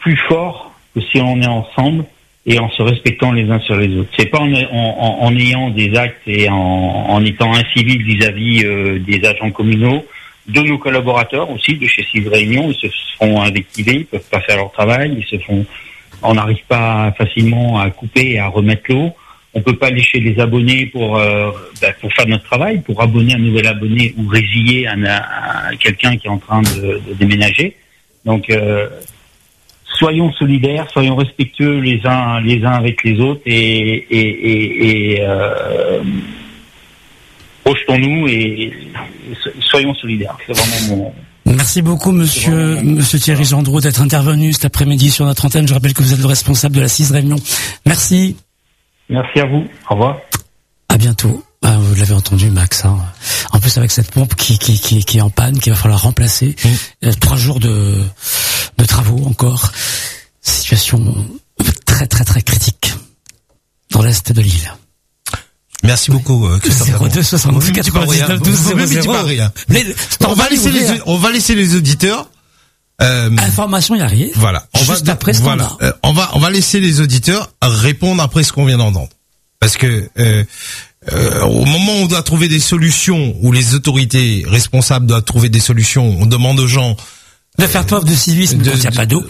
plus fort que si on est ensemble et en se respectant les uns sur les autres. C'est pas en ayant des actes et en étant incivil vis-à-vis des agents communaux, de nos collaborateurs aussi, de chez Sud Réunion. Ils se font invectiver, ils peuvent pas faire leur travail, on n'arrive pas facilement à couper et à remettre l'eau. On peut pas aller chez les abonnés pour faire notre travail, pour abonner un nouvel abonné ou résilier à quelqu'un qui est en train de déménager. Donc, soyons solidaires, soyons respectueux les uns avec les autres et projetons-nous et soyons solidaires. C'est vraiment Merci beaucoup, monsieur Thierry Gendreau, d'être intervenu cet après-midi sur notre antenne. Je rappelle que vous êtes le responsable de la 6 Réunion. Merci. Merci à vous. Au revoir. À bientôt. Vous l'avez entendu, Max. Hein. En plus, avec cette pompe qui est en panne, qu'il va falloir remplacer. 3 jours de travaux encore. Situation très très très critique dans l'est de l'île. Merci beaucoup, Christophe. 02 72 99 12 00. On va laisser les auditeurs. Information, il y a rien. Voilà. On va laisser les auditeurs répondre après ce qu'on vient d'entendre. Parce que, au moment où on doit trouver des solutions, où les autorités responsables doivent trouver des solutions, on demande aux gens de faire preuve de civisme quand il n'y a pas d'eau.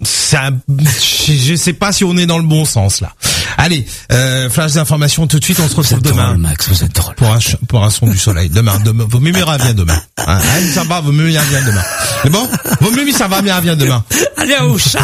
Je sais pas si on est dans le bon sens, là. Allez, flash d'information tout de suite, on se retrouve demain. Drôle, Max, vous êtes drôle. Pour un son du soleil. Demain, vaut mieux vient demain. Ça va, vaut mieux vient demain. C'est bon? Vaut mieux ça va bien vient demain. Allez, au chat.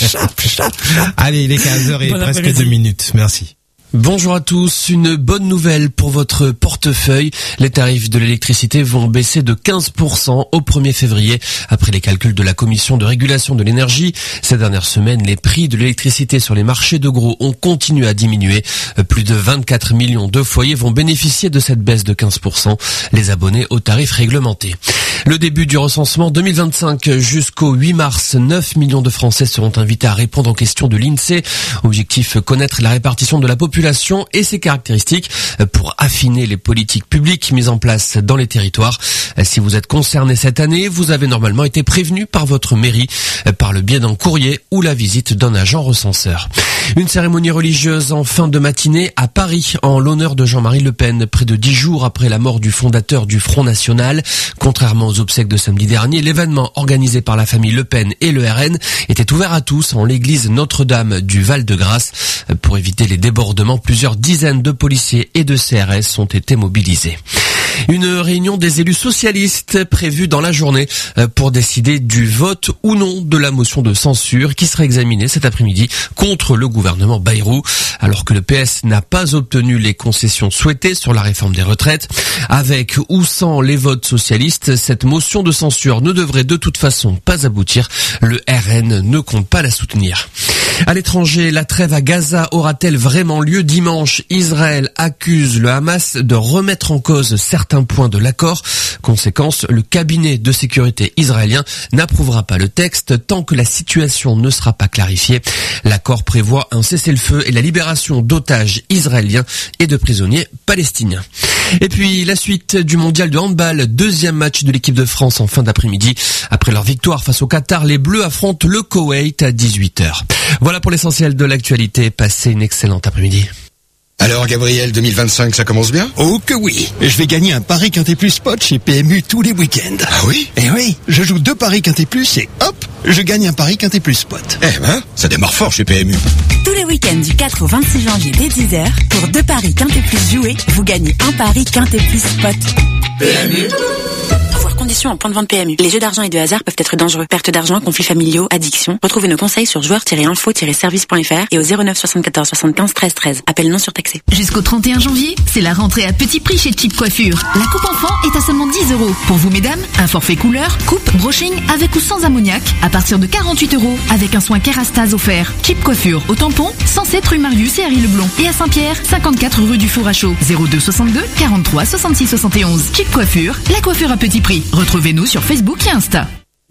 Allez, il est 15h et presque 2 minutes. Merci. Bonjour à tous, une bonne nouvelle pour votre portefeuille. Les tarifs de l'électricité vont baisser de 15% au 1er février. Après les calculs de la Commission de régulation de l'énergie, ces dernières semaines, les prix de l'électricité sur les marchés de gros ont continué à diminuer. Plus de 24 millions de foyers vont bénéficier de cette baisse de 15%, les abonnés aux tarifs réglementés. Le début du recensement 2025 jusqu'au 8 mars, 9 millions de Français seront invités à répondre aux questions de l'INSEE. Objectif, connaître la répartition de la population et ses caractéristiques pour affiner les politiques publiques mises en place dans les territoires. Si vous êtes concerné cette année, vous avez normalement été prévenu par votre mairie par le biais d'un courrier ou la visite d'un agent recenseur. Une cérémonie religieuse en fin de matinée à Paris en l'honneur de Jean-Marie Le Pen, près de 10 jours après la mort du fondateur du Front National. Contrairement aux obsèques de samedi dernier, l'événement organisé par la famille Le Pen et le RN était ouvert à tous en l'église Notre-Dame du Val-de-Grâce. Pour éviter les débordements, plusieurs dizaines de policiers et de CRS ont été mobilisés. Une réunion des élus socialistes prévue dans la journée pour décider du vote ou non de la motion de censure qui sera examinée cet après-midi contre le gouvernement Bayrou, alors que le PS n'a pas obtenu les concessions souhaitées sur la réforme des retraites. Avec ou sans les votes socialistes, cette motion de censure ne devrait de toute façon pas aboutir. Le RN ne compte pas la soutenir. À l'étranger, la trêve à Gaza aura-t-elle vraiment lieu dimanche? Israël accuse le Hamas de remettre en cause certains points de l'accord. Conséquence, le cabinet de sécurité israélien n'approuvera pas le texte tant que la situation ne sera pas clarifiée. L'accord prévoit un cessez-le-feu et la libération d'otages israéliens et de prisonniers palestiniens. Et puis la suite du mondial de handball, deuxième match de l'équipe de France en fin d'après-midi. Après leur victoire face au Qatar, les Bleus affrontent le Koweït à 18h. Voilà pour l'essentiel de l'actualité. Passez une excellente après-midi. Alors Gabriel, 2025, ça commence bien? Oh que oui. Je vais gagner un pari Quintet Plus Spot chez PMU tous les week-ends. Ah oui? Eh oui, je joue 2 paris Quintet Plus et hop, je gagne un pari Quintet Plus Spot. Eh ben, ça démarre fort chez PMU. Tous les week-ends du 4 au 26 janvier dès 10h, pour 2 paris Quintet Plus joués, vous gagnez un pari Quintet Plus Spot. PMU. Voir conditions en point de vente PMU. Les jeux d'argent et de hasard peuvent être dangereux. Perte d'argent, conflits familiaux, addiction. Retrouvez nos conseils sur joueurs-info-service.fr et au 09 74 75 13 13. Appel non surtaxé. Jusqu'au 31 janvier, c'est la rentrée à petit prix chez Chip Coiffure. La coupe enfant est à seulement 10 €. Pour vous mesdames, un forfait couleur, coupe, brushing avec ou sans ammoniac à partir de 48 € avec un soin Kérastase offert. Chip Coiffure au Tampon, 107 rue Marius et Harry Leblond. Et à Saint-Pierre, 54 rue du Four à Chaud. 02 62 43 66 71. Chip Coiffure, la coiffure à petit prix. Retrouvez-nous sur Facebook et Insta.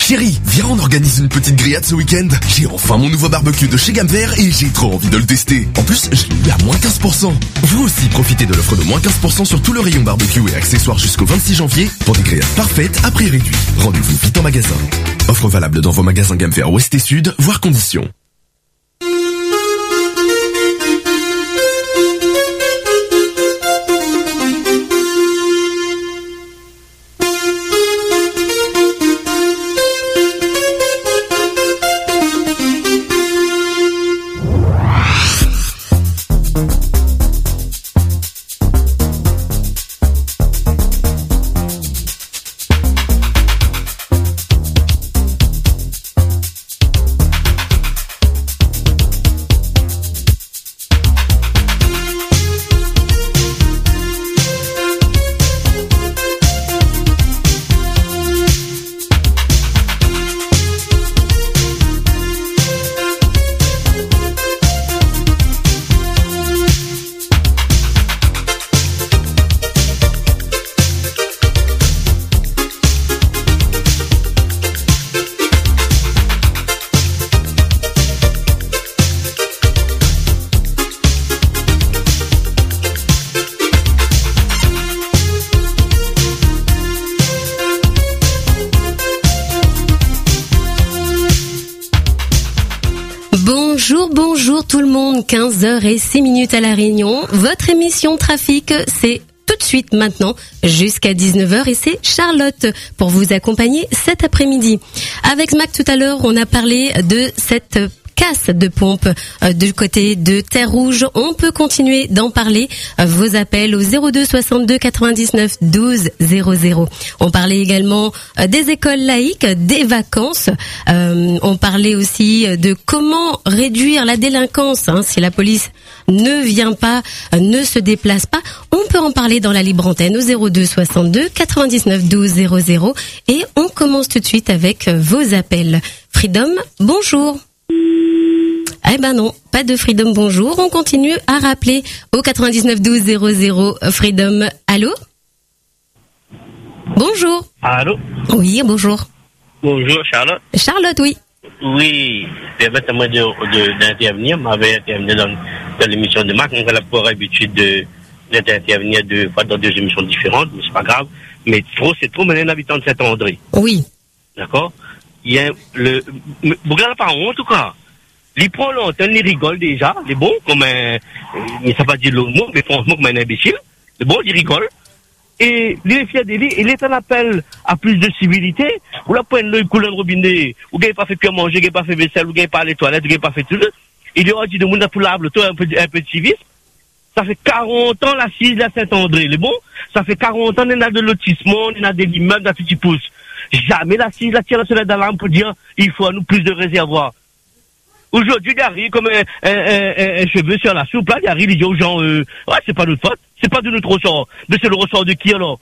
Chérie, viens, on organise une petite grillade ce week-end. J'ai enfin mon nouveau barbecue de chez Gamme Vert et j'ai trop envie de le tester. En plus, je l'ai eu à moins 15%. Vous aussi, profitez de l'offre de moins 15% sur tout le rayon barbecue et accessoires jusqu'au 26 janvier pour des grillades parfaites à prix réduit. Rendez-vous vite en magasin. Offre valable dans vos magasins Gamme Vert Ouest et Sud, voire conditions. Bonjour tout le monde, 15h06 à La Réunion. Votre émission Trafic, c'est tout de suite maintenant jusqu'à 19h et c'est Charlotte pour vous accompagner cet après-midi. Avec Mac tout à l'heure, on a parlé de cette casse de pompe du côté de Terre Rouge. On peut continuer d'en parler. Vos appels au 02 62 99 12 00. On parlait également des écoles laïques, des vacances. On parlait aussi de comment réduire la délinquance si la police ne vient pas, ne se déplace pas. On peut en parler dans la libre antenne au 02 62 99 12 00 et on commence tout de suite avec vos appels. Freedom, bonjour. Eh ben non, pas de Freedom bonjour. On continue à rappeler au 99 12 00 Freedom. Allô? Bonjour. Allô? Oui, bonjour. Bonjour, Charlotte. Charlotte, oui. Oui, permettez-moi d'intervenir. M'avait intervenu dans l'émission de Marc. On a pour habitude d'intervenir deux fois dans deux émissions différentes, mais c'est pas grave. Mais c'est trop maintenant un habitant de Saint-André. Oui. D'accord? Il y a vous regardez pas en tout cas. Il prend l'antenne, il rigole déjà, il est bon, comme un, mais ça va dire le mot, mais franchement comme un imbécile. C'est bon, il rigole. Et il est fier de lui, il est un appel à plus de civilité. Ou la pointe l'œil coulant de robinet, ou vous n'avez pas fait pire manger, vous n'avez pas fait vaisselle, vous n'avez pas les toilettes, vous n'avez pas fait tout ça. Il y aura dit de monde pour l'able, toi un peu de civisme. Ça fait 40 ans l'assise à Saint-André, il est bon. Ça fait 40 ans, on a de lotissement, on a des immeubles, d'un petit pouce. Jamais l'assise la tire la sonnette d'alarme pour dire, il faut à nous plus de réservoirs. Aujourd'hui, il arrive comme un cheveu sur la soupe, là, il arrive, il dit aux gens, ouais, c'est pas notre faute, c'est pas de notre ressort. Mais c'est le ressort de qui, alors?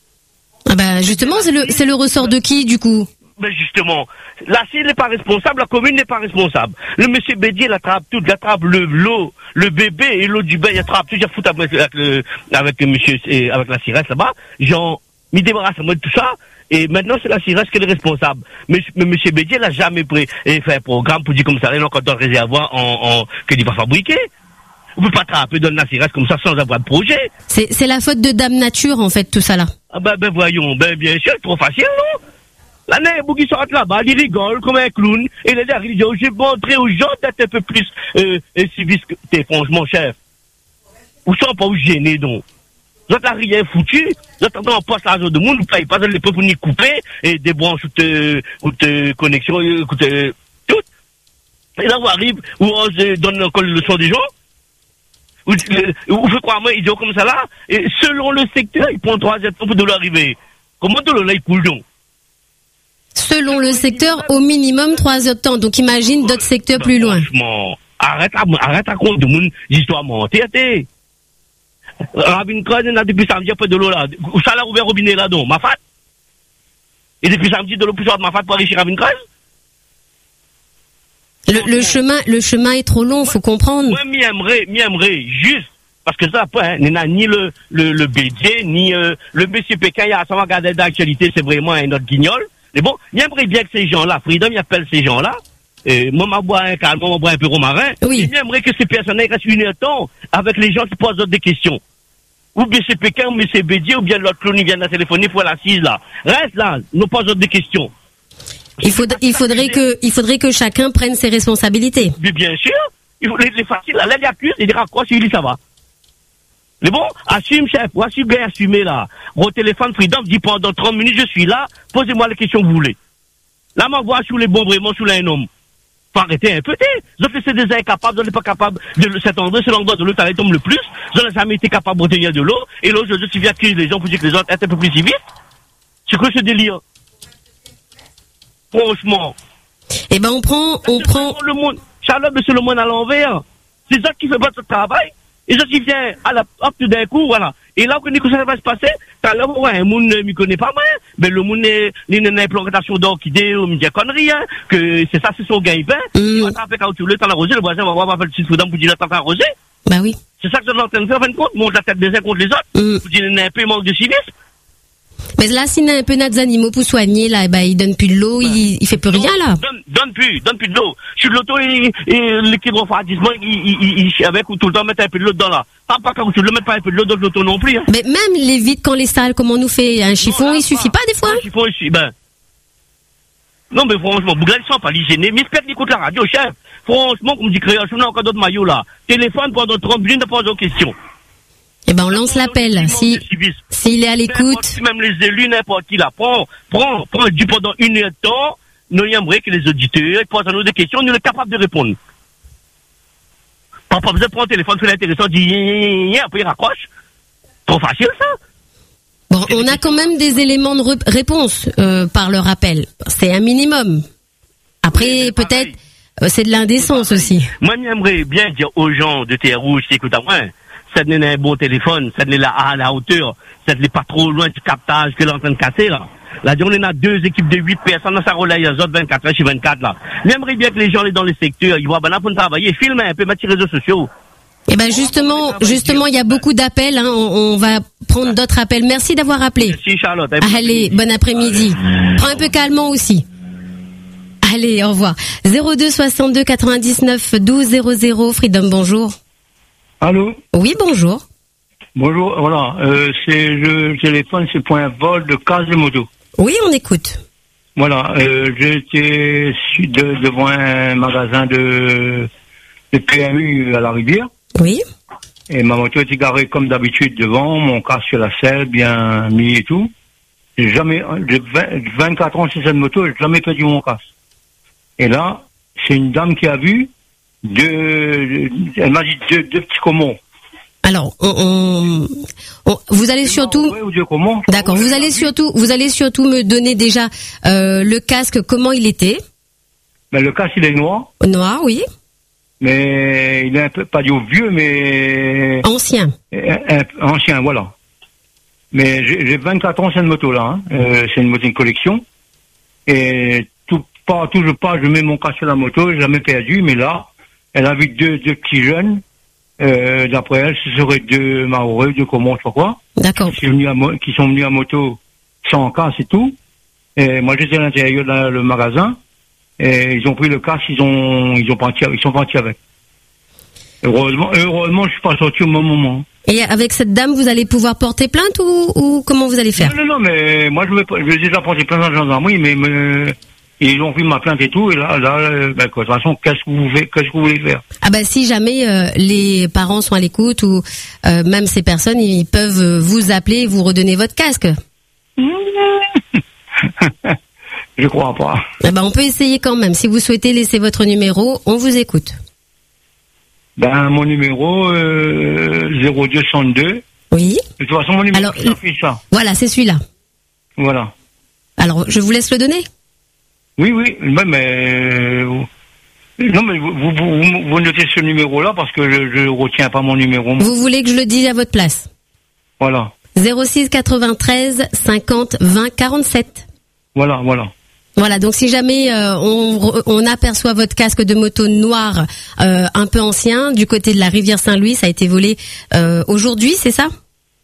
Ah bah, justement, c'est le ressort de qui, du coup? Ben, justement. La CIL n'est pas responsable, la commune n'est pas responsable. Le monsieur Bédier, il attrape tout, il attrape l'eau, le bébé et l'eau du bain, il attrape tout, il fout avec monsieur, avec la CIRES là-bas. Genre, il débarrasse de tout ça. Et maintenant, c'est la CIRES qui est responsable. Mais M. Bédier n'a jamais fait un programme pour dire comme ça, il a encore dans le réservoir qu'il va fabriquer. On ne peut pas attraper dans la CIRES comme ça sans avoir de projet. C'est la faute de Dame Nature, en fait, tout ça là. Ah ben voyons, bien sûr, trop facile, non? La nègre qui sort là-bas, il rigole comme un clown. Et il dit, j'ai montré aux gens d'être un peu plus civistes que t'es, franchement, chef. Ou sont pas gênés, donc. Vous n'avez rien foutu, vous êtes en poste l'argent de monde, vous ne payez pas les peuples ni couper, et des branches ou de connexion, tout. Et là, vous arrivez, où on se donne encore les leçons des gens, ou fait croire moi, idiot comme ça là, et selon le secteur, il prend 3 heures pour de l'arrivée. Comment de l'eau là, il coule donc? Selon le secteur, au minimum 3 heures de temps, donc imagine d'autres secteurs plus loin. Franchement, arrête à compte de mon histoire mentée, Rabin Kreuz, il a depuis samedi un peu de l'eau là. Où ça l'a ouvert le robinet là, donc, ma fat. Et depuis samedi, de l'eau plus de ma fat pour aller chez Rabin Kreuz. Le chemin est trop long, faut comprendre. Moi, m'aimerais, juste, parce que ça, après, il n'y a ni le BD, ni le monsieur Pékin, il y a ça va regarder d'actualité, c'est vraiment un autre guignol. Mais bon, j'aimerais bien que ces gens-là, Freedom, ils appellent ces gens-là, moi, je bois un calme, je bois un peu romarin. Oui. J'aimerais que ces personnes restent une heure de temps avec les gens qui posent des questions. Ou bien c'est Pékin, ou bien c'est Bédier, ou bien l'autre clone, il vient de téléphoner pour l'assise, là. Reste là, nous posons des questions. Il faudrait que chacun prenne ses responsabilités. Mais bien sûr, il faut les faciles, là, les accuse, il dira quoi, si il dit ça va. Mais bon, assume, chef, ou assume bien assumer, là. Au téléphone, Freedom dit pendant 30 minutes, je suis là, posez-moi les questions que vous voulez. Là, m'envoie sur les bons, vraiment, sur un homme. Faut arrêter un peu, vous avez c'est des incapables, vous n'êtes pas capables de cet endroit, c'est l'endroit de l'eau, ça tombe le plus. Vous n'avez jamais été capable de retenir de l'eau, et l'eau, je suis accuser les gens pour dire que les autres sont un peu plus civiques. C'est quoi ce délire? Franchement. Eh ben, on prend. Le monde, Charlotte, mais c'est le monde à l'envers. C'est ça qui fait pas ce travail. Et ça qui vient hop, tout d'un coup, voilà. Et là, quand ça va se passer, t'as là, ouais, un monde ne m'y connaît pas, mais le monde n'est une implantation d'orchidées, ou me dit connerie, hein, que c'est ça, c'est son gain-pain. Il va taper quand tu veux, t'as l'arrosé, le voisin va voir, le petit Soudan pour dire, t'as arrosé. Bah oui. C'est ça que j'en train de faire, en fin de compte, monte la tête des uns contre les autres. Pour dire, il y a un peu manque de civisme. Mais là, s'il y a un peu des animaux pour soigner, là, bah, il donne plus de l'eau, il fait plus rien, là. Donne plus de l'eau. Sur l'auto, et l'équidrofradisme, avec ou tout le temps mettre un peu de l'eau dedans, là. Pas quand tu le mets pas un peu de l'eau dans l'auto non plus, hein. Mais même les vides quand les salles, comme on nous fait un chiffon, il suffit pas, des fois? Un chiffon, non, mais franchement, Bougal, ils sont pas l'hygiène. Mais j'espère qu'ils écoutent la radio, chef. Franchement, comme dit création, on a encore d'autres maillots, là. Téléphone pendant 30 minutes, ne pose aux questions. Eh ben, on lance l'appel. S'il est à l'écoute. Même les élus, n'importe qui là, prend du pendant une heure de temps, nous aimerions que les auditeurs posent à nous des questions, nous sommes capables de répondre. Pas besoin de prendre le téléphone, c'est intéressant, dit, après il raccroche. Trop facile, ça. Bon, on a quand même des éléments de réponse, par le rappel. C'est un minimum. Après, peut-être, c'est de l'indécence aussi. Moi, j'aimerais bien dire aux gens de Terre Rouge qui écoutent à moi, ça n'est un bon téléphone, ça n'est à la hauteur, ça n'est pas trop loin du captage que l'on est en train de casser, là. Là, on a 2 équipes de 8 personnes dans sa relais, autres 24 heures sur 24, là. J'aimerais bien que les gens dans les secteurs, ils voient, ben là, pour travailler, filmer un peu, mettre sur les réseaux sociaux. Eh ben, justement, il y a beaucoup d'appels, hein. On va prendre d'autres appels. Merci d'avoir appelé. Merci, Charlotte. Allez, bon après-midi. Prends un peu calmant aussi. Allez, au revoir. 02 62 99 12 00, Freedom, bonjour. Allô? Oui, bonjour. Bonjour, voilà, je téléphone, c'est pour un vol de casse de moto. Oui, on écoute. Voilà, j'étais devant un magasin de PMU à la Rivière. Oui. Et ma moto était garée comme d'habitude devant, mon casque sur la selle, bien mis et tout. J'ai 24 ans sur cette moto, j'ai jamais perdu mon casque. Et là, c'est une dame qui a vu elle m'a dit deux petits comos. Alors, vous allez surtout. D'accord. Vous allez surtout me donner déjà le casque. Comment il était? Ben le casque il est noir. Noir, oui. Mais il est un peu pas du vieux, mais ancien. Ancien, voilà. Mais j'ai 24 ans sur cette moto là. Hein. C'est une moto de collection. Et toujours pas. Je mets mon casque sur la moto, j'ai jamais perdu. Mais là, elle a vu deux petits jeunes. D'après elle, ce seraient 2 Maoris, 2 Comores, je sais pas quoi. D'accord. Qui sont venus à moto sans casse et tout. Et moi, j'étais à l'intérieur du magasin. Et ils ont pris le casque, ils sont partis avec. Heureusement, je suis pas sorti au même moment. Et avec cette dame, vous allez pouvoir porter plainte ou comment vous allez faire? Non, mais moi, je vais déjà porter plainte à la gendarmerie, mais ils ont pris ma plainte et tout, et là, de toute façon, qu'est-ce que vous voulez faire? Ah bah si jamais les parents sont à l'écoute ou même ces personnes, ils peuvent vous appeler et vous redonner votre casque. Je crois pas. Ah bah on peut essayer quand même. Si vous souhaitez laisser votre numéro, on vous écoute. Ben mon numéro 0202. Oui. De toute façon, mon numéro c'est ça. Voilà, c'est celui-là. Voilà. Alors, je vous laisse le donner. Oui, mais non, mais vous notez ce numéro-là parce que je retiens pas mon numéro. Vous voulez que je le dise à votre place? Voilà. 06 93 50 20 47. Voilà. Voilà, donc si jamais on aperçoit votre casque de moto noir un peu ancien du côté de la rivière Saint-Louis, ça a été volé aujourd'hui, c'est ça?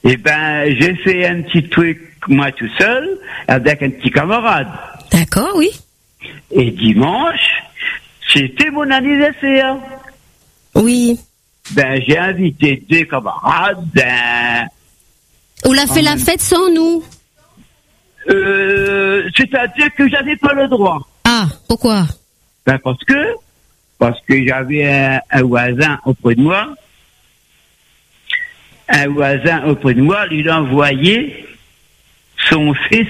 Eh ben, j'ai fait un petit truc, moi tout seul, avec un petit camarade. D'accord, oui. Et dimanche, c'était mon anniversaire. Oui. Ben, j'ai invité 2 camarades, On l'a fait la fête sans nous. C'est-à-dire que j'avais pas le droit. Ah, pourquoi? Ben, parce que j'avais un voisin auprès de moi. Un voisin auprès de moi, il a envoyé son fils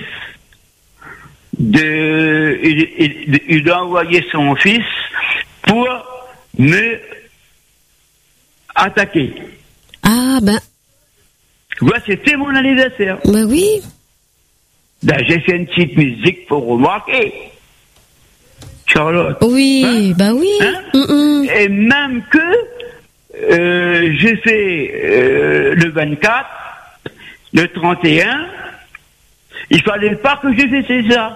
il a envoyé son fils pour me attaquer. Ah, ben. Ouais, c'était mon anniversaire. Ben oui. Ben, j'ai fait une petite musique pour remarquer. Charlotte. Oui, hein? Ben oui. Hein? Et même que j'ai fait le 24, le 31, il fallait pas que je fasse ça.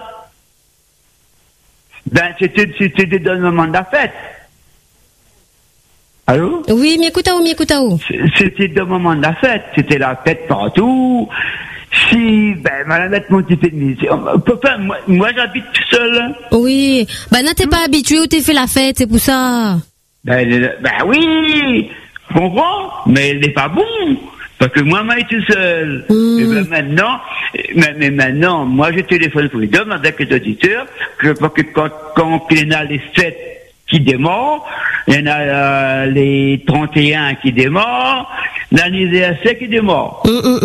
Ben, c'était dans le moment de la fête. Allô? Oui, Miekutao. C'était le moment de la fête. C'était la fête partout. Si, ben, madame, mettre mon petit peu de musique. Papa, moi j'habite tout seul. Oui. Ben, t'es pas habitué où t'es fait la fête, c'est pour ça. Ben oui, je comprends, mais il n'est pas bon. Parce que moi, je suis tout seul. Et ben maintenant, moi, je téléphone Freedom avec les auditeurs, que quand il y en a les fêtes qui démarrent, il y en a les 31 qui démarrent, l'anniversaire qui démarre.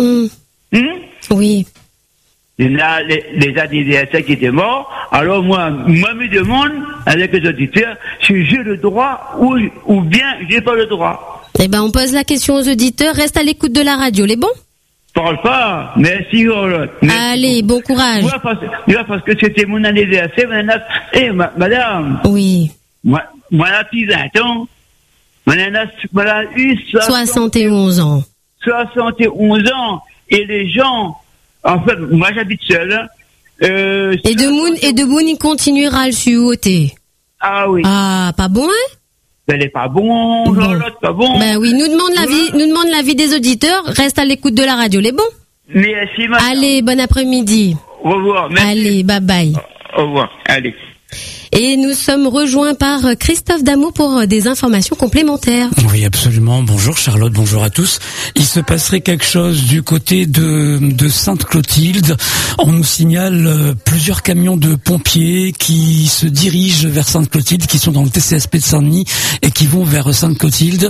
Oui. Il y en a les anniversaires qui démarrent. Alors moi, me demande avec les auditeurs si j'ai le droit ou bien j'ai pas le droit. Eh ben, on pose la question aux auditeurs. Reste à l'écoute de la radio, les bons? Parle pas. Merci, Charlotte. Allez, bon courage. Parce que c'était mon anniversaire. Madame. Oui. Moi, j'ai 20 ans. Moi, eu 71 ans. 71 ans. Et les gens, en fait, moi, j'habite seul. Et de Moon, il continuera à le suoter. Ah oui. Ah, pas bon, hein? Elle est pas bon, Charlotte, pas bon. Ben oui, nous demande l'avis des auditeurs. Reste à l'écoute de la radio, les bons? Merci, madame. Allez, bon après-midi. Au revoir. Merci. Allez, bye bye. Au revoir. Allez. Et nous sommes rejoints par Christophe Damour pour des informations complémentaires. Oui, absolument. Bonjour Charlotte, bonjour à tous. Il se passerait quelque chose du côté de Sainte-Clotilde. On nous signale plusieurs camions de pompiers qui se dirigent vers Sainte-Clotilde, qui sont dans le TCSP de Saint-Denis et qui vont vers Sainte-Clotilde.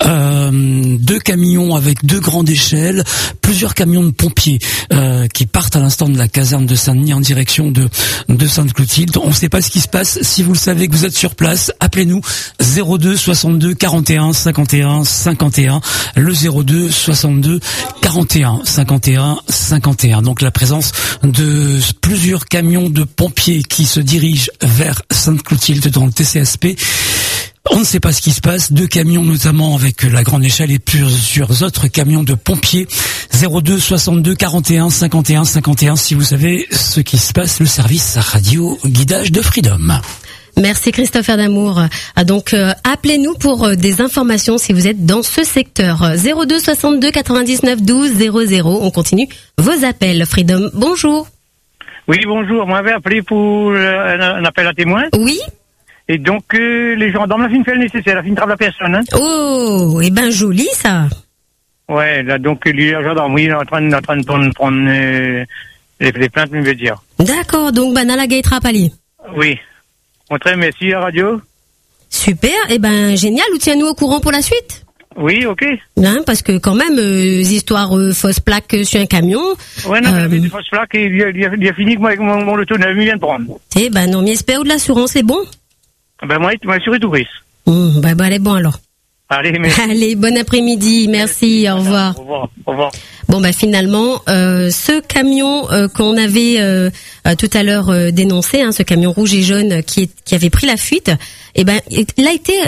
2 camions avec 2 grandes échelles, plusieurs camions de pompiers qui partent à l'instant de la caserne de Saint-Denis en direction de Sainte-Clotilde. On ne sait pas ce qui se passe. Si vous le savez que vous êtes sur place, appelez-nous 02 62 41 51 51, le 02 62 41 51 51. Donc la présence de plusieurs camions de pompiers qui se dirigent vers Sainte-Clotilde dans le TCSP. On ne sait pas ce qui se passe. 2 camions notamment avec la grande échelle et plusieurs autres camions de pompiers. 02 62 41 51 51. Si vous savez ce qui se passe, le service radio guidage de Freedom. Merci Christophe Damour. Donc appelez-nous pour des informations si vous êtes dans ce secteur. 02 62 99 12 00. On continue vos appels. Freedom, bonjour. Oui, bonjour. Moi, j'avais appelé pour un appel à témoins. Oui. Et donc, les gendarmes, la fin fait le nécessaire, la fin trappe la personne, hein. Oh, et ben joli, ça. Ouais, là, donc, les gendarmes, oui, il est en train de prendre les plaintes, je veux dire. D'accord, donc, Nala Gaitra Pali. Oui. Très merci, la radio. Super, et ben, génial, ou tiens-nous au courant pour la suite. Oui, ok. Hein, parce que quand même, histoires fausses plaques sur un camion. Ouais, non, il y avait des fausses plaques et il a fini que mon auto neuf, il vient de prendre. Eh ben, non, mais espère de l'assurance, c'est bon? Ben, moi, assuré tout prise. Ben, elle est bon, alors. Allez, merci. Allez, bon après-midi, merci, au revoir. Au revoir. Bon, ben, finalement, ce camion qu'on avait tout à l'heure dénoncé, ce camion rouge et jaune qui avait pris la fuite, eh ben, il a été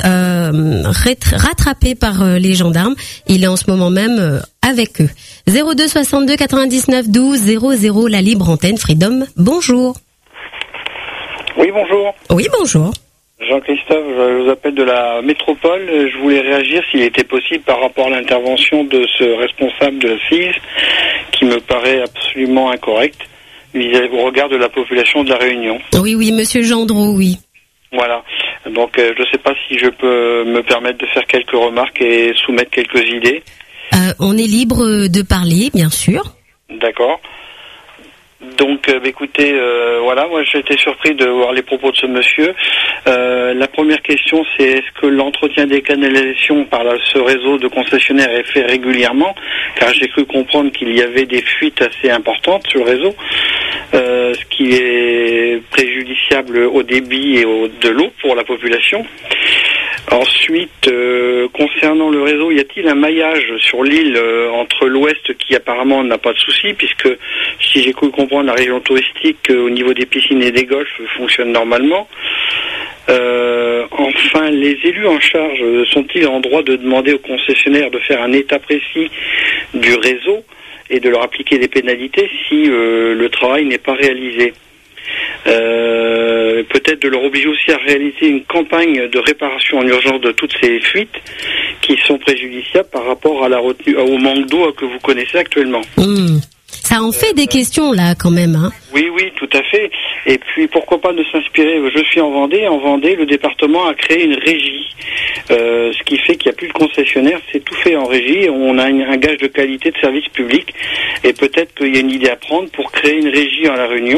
rattrapé par les gendarmes. Il est en ce moment même avec eux. 02 62 99 12 00, la libre antenne Freedom. Bonjour. Oui, bonjour. Oui, bonjour. Jean-Christophe, je vous appelle de la métropole. Je voulais réagir s'il était possible par rapport à l'intervention de ce responsable de la CIS qui me paraît absolument incorrect au regard de la population de la Réunion. Oui, monsieur Gendreau, oui. Voilà. Donc, je ne sais pas si je peux me permettre de faire quelques remarques et soumettre quelques idées. On est libre de parler, bien sûr. D'accord. Donc, écoutez, voilà, moi j'ai été surpris de voir les propos de ce monsieur. La première question, c'est est-ce que l'entretien des canalisations par ce réseau de concessionnaires est fait régulièrement? Car j'ai cru comprendre qu'il y avait des fuites assez importantes sur le réseau, ce qui est préjudiciable au débit et de l'eau pour la population. Ensuite, concernant le réseau, y a-t-il un maillage sur l'île entre l'ouest qui apparemment n'a pas de souci, puisque si j'ai cru comprendre, la région touristique au niveau des piscines et des golfs fonctionne normalement. Enfin, les élus en charge sont-ils en droit de demander aux concessionnaires de faire un état précis du réseau et de leur appliquer des pénalités si le travail n'est pas réalisé? Peut-être de leur obliger aussi à réaliser une campagne de réparation en urgence de toutes ces fuites qui sont préjudiciables par rapport à la retenue, au manque d'eau que vous connaissez actuellement. Ça en fait des questions là quand même, hein. Oui, tout à fait. Et puis pourquoi pas de s'inspirer. Je suis en Vendée. En Vendée, le département a créé une régie, ce qui fait qu'il n'y a plus de concessionnaire. C'est tout fait en régie. On a un gage de qualité de service public. Et peut-être qu'il y a une idée à prendre pour créer une régie à La Réunion,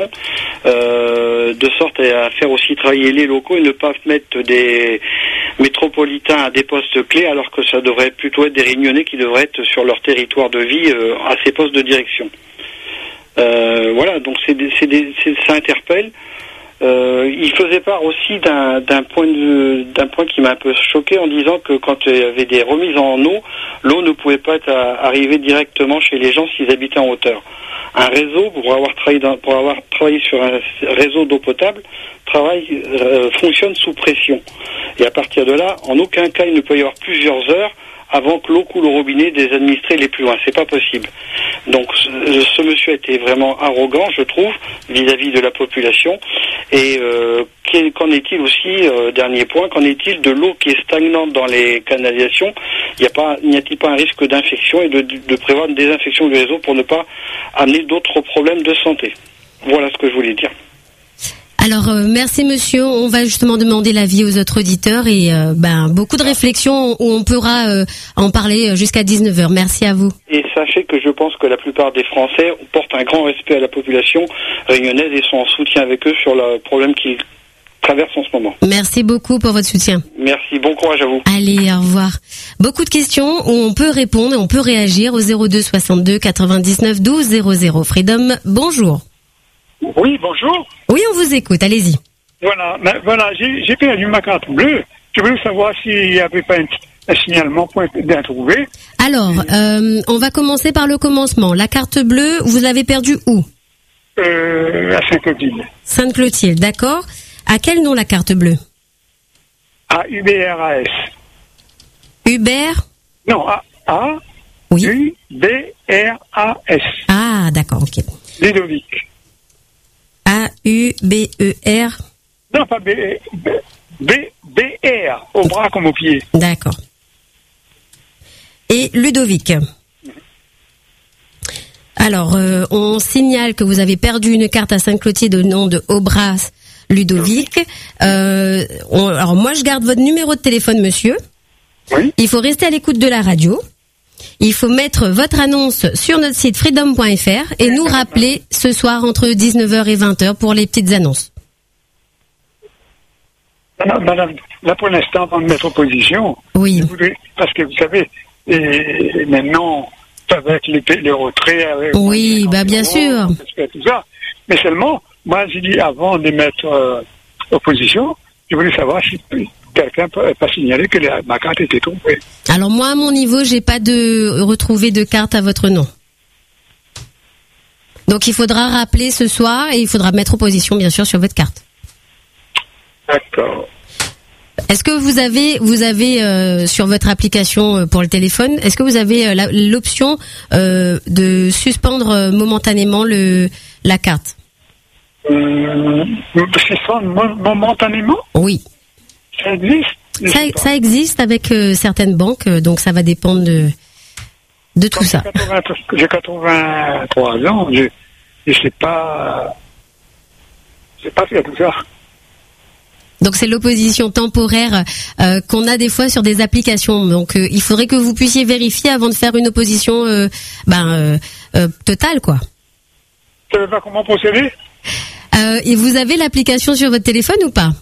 de sorte à faire aussi travailler les locaux et ne pas mettre des métropolitains à des postes clés, alors que ça devrait plutôt être des Réunionnais qui devraient être sur leur territoire de vie à ces postes de direction. Voilà, donc ça interpelle. Il faisait part aussi d'un point qui m'a un peu choqué en disant que quand il y avait des remises en eau, l'eau ne pouvait pas arriver directement chez les gens s'ils habitaient en hauteur. Un réseau, pour avoir travaillé sur un réseau d'eau potable, fonctionne sous pression. Et à partir de là, en aucun cas il ne peut y avoir plusieurs heures avant que l'eau coule au robinet des administrés les plus loin. C'est pas possible. Donc ce monsieur a été vraiment arrogant, je trouve, vis-à-vis de la population. Et qu'en est-il aussi, dernier point, qu'en est-il de l'eau qui est stagnante dans les canalisations? N'y a-t-il pas un risque d'infection et de prévoir une désinfection du réseau pour ne pas amener d'autres problèmes de santé? Voilà ce que je voulais dire. Alors merci monsieur, on va justement demander l'avis aux autres auditeurs et beaucoup de réflexions où on pourra en parler jusqu'à 19h. Merci à vous. Et sachez que je pense que la plupart des Français portent un grand respect à la population réunionnaise et sont en soutien avec eux sur le problème qu'ils traversent en ce moment. Merci beaucoup pour votre soutien. Merci, bon courage à vous. Allez, au revoir. Beaucoup de questions où on peut répondre et on peut réagir au 02 62 99 12 00. Freedom, bonjour. Oui, bonjour. Oui, on vous écoute, allez-y. Voilà, j'ai perdu ma carte bleue. Je voulais savoir s'il n'y avait pas un signalement pour trouver. Alors, on va commencer par le commencement. La carte bleue, vous l'avez perdue où? À Sainte-Clotilde. Sainte-Clotilde, d'accord. À quel nom la carte bleue? À UBRAS. Hubert? Non, oui. UBRAS. Ah, d'accord, ok. Ludovic. A-U-B-E-R. Non, pas B-R, au bras comme au pied. D'accord. Et Ludovic. Alors, on signale que vous avez perdu une carte à Sainte-Clotilde au nom de Aubras Ludovic. Alors, moi, je garde votre numéro de téléphone, monsieur. Oui. Il faut rester à l'écoute de la radio. Il faut mettre votre annonce sur notre site freedom.fr et nous rappeler ce soir entre 19h et 20h pour les petites annonces. Madame, là pour l'instant, avant de mettre en position, oui. Parce que vous savez, et maintenant, avec les retraits... Oui, bien sûr. Tout ça. Mais seulement, moi j'ai dit avant de mettre en position, je voulais savoir si quelqu'un peut pas signaler que ma carte était trompée. Alors moi, à mon niveau, j'ai pas retrouvé de carte à votre nom. Donc il faudra rappeler ce soir et il faudra mettre en position, bien sûr, sur votre carte. D'accord. Est-ce que vous avez sur votre application pour le téléphone, est-ce que vous avez l'option de suspendre momentanément la carte? Suspendre momentanément? Oui. Ça existe? Ça existe avec certaines banques, donc ça va dépendre de tout ça. J'ai 83 ans, je sais pas faire tout ça. Donc c'est l'opposition temporaire qu'on a des fois sur des applications. Donc il faudrait que vous puissiez vérifier avant de faire une opposition totale, quoi. Tu sais pas comment procéder? Et vous avez l'application sur votre téléphone ou pas?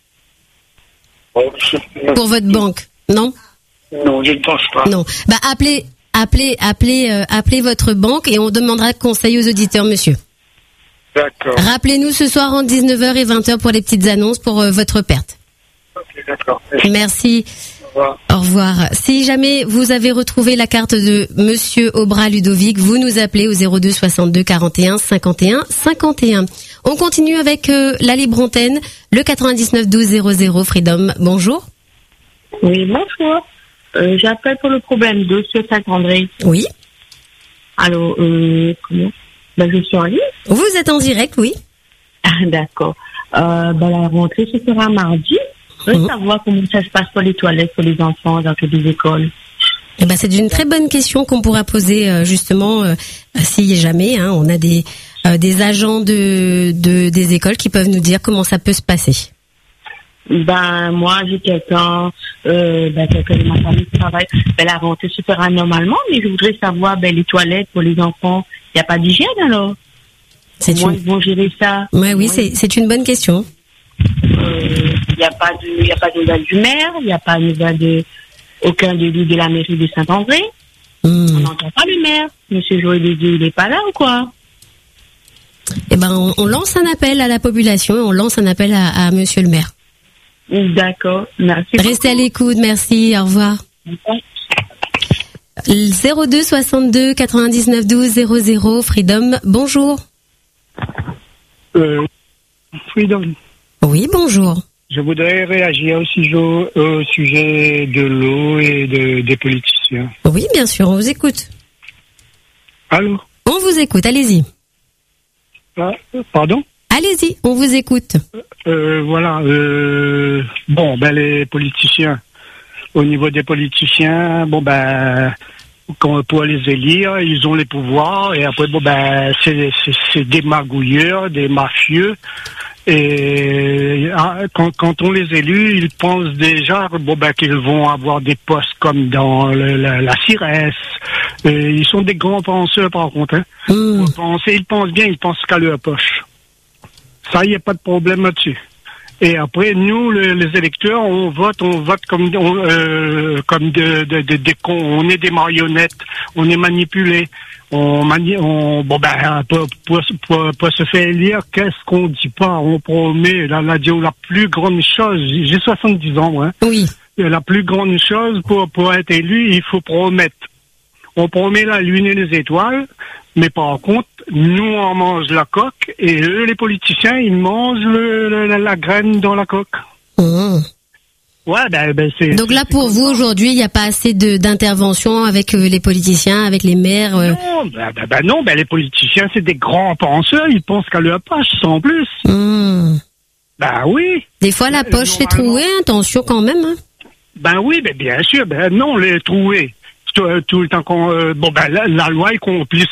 Pour votre banque, non? Non, je ne pense pas. Non. Bah appelez votre banque et on demandera conseil aux auditeurs, monsieur. D'accord. Rappelez-nous ce soir entre 19h et 20h pour les petites annonces pour votre perte. Ok, d'accord. Merci. Au revoir. Au revoir. Si jamais vous avez retrouvé la carte de monsieur Aubra Ludovic, vous nous appelez au 02 62 41 51 51. On continue avec la libre antenne, le 99 12 00 Freedom. Bonjour. Oui, bonjour. J'appelle pour le problème de ce Saint-André. Oui. Alors, comment? Je suis en ligne. Vous êtes en direct, oui. Ah, d'accord. La rentrée se fera mardi. Je veux savoir comment ça se passe pour les toilettes pour les enfants dans toutes les écoles. C'est une très bonne question qu'on pourra poser justement si jamais on a des agents des écoles qui peuvent nous dire comment ça peut se passer. Moi, j'ai quelqu'un de ma famille qui travaille. La rentrée se fera normalement, mais je voudrais savoir les toilettes pour les enfants. Il n'y a pas d'hygiène alors? Comment ils vont gérer ça? Oui, c'est une bonne question. Il n'y a pas de nouvelles du maire, il n'y a pas de nouvelles de aucun élu de la mairie de Saint-André. On n'entend pas le maire. Monsieur Joël, il n'est pas là ou quoi? On lance un appel à la population, on lance un appel à monsieur le maire. D'accord, merci. Restez à l'écoute, merci, au revoir. 02 62 99 12 00 Freedom, bonjour. Freedom. Oui, bonjour. Je voudrais réagir au sujet de l'eau et des politiciens. Oui, bien sûr, on vous écoute. Allô? On vous écoute, allez-y. Pardon? Allez-y, on vous écoute. Voilà. Les politiciens. Au niveau des politiciens, pour les élire, ils ont les pouvoirs et après, c'est des magouilleurs, des mafieux. Et quand on les élit, ils pensent déjà qu'ils vont avoir des postes comme dans la CIRES. Ils sont des grands penseurs par contre. Ils pensent bien, ils pensent qu'à leur poche. Ça, il n'y a pas de problème là-dessus. Et après, nous, les électeurs, on vote comme des cons. On est des marionnettes. On est manipulés. Pour se faire élire, qu'est-ce qu'on dit pas? On promet la plus grande chose. J'ai 70 ans, moi. Oui. La plus grande chose pour être élu, il faut promettre. On promet la lune et les étoiles, mais par contre, nous, on mange la coque, et eux, les politiciens, ils mangent la graine dans la coque. Ouais, c'est... Donc là, pour vous, aujourd'hui, il n'y a pas assez d'intervention avec les politiciens, avec les maires Non, les politiciens, c'est des grands penseurs, ils pensent qu'à leur poche, sans plus. Oui. Des fois, la poche est trouée, attention quand même. Oui, bien sûr, non, les trouée. Tout le temps la loi est complice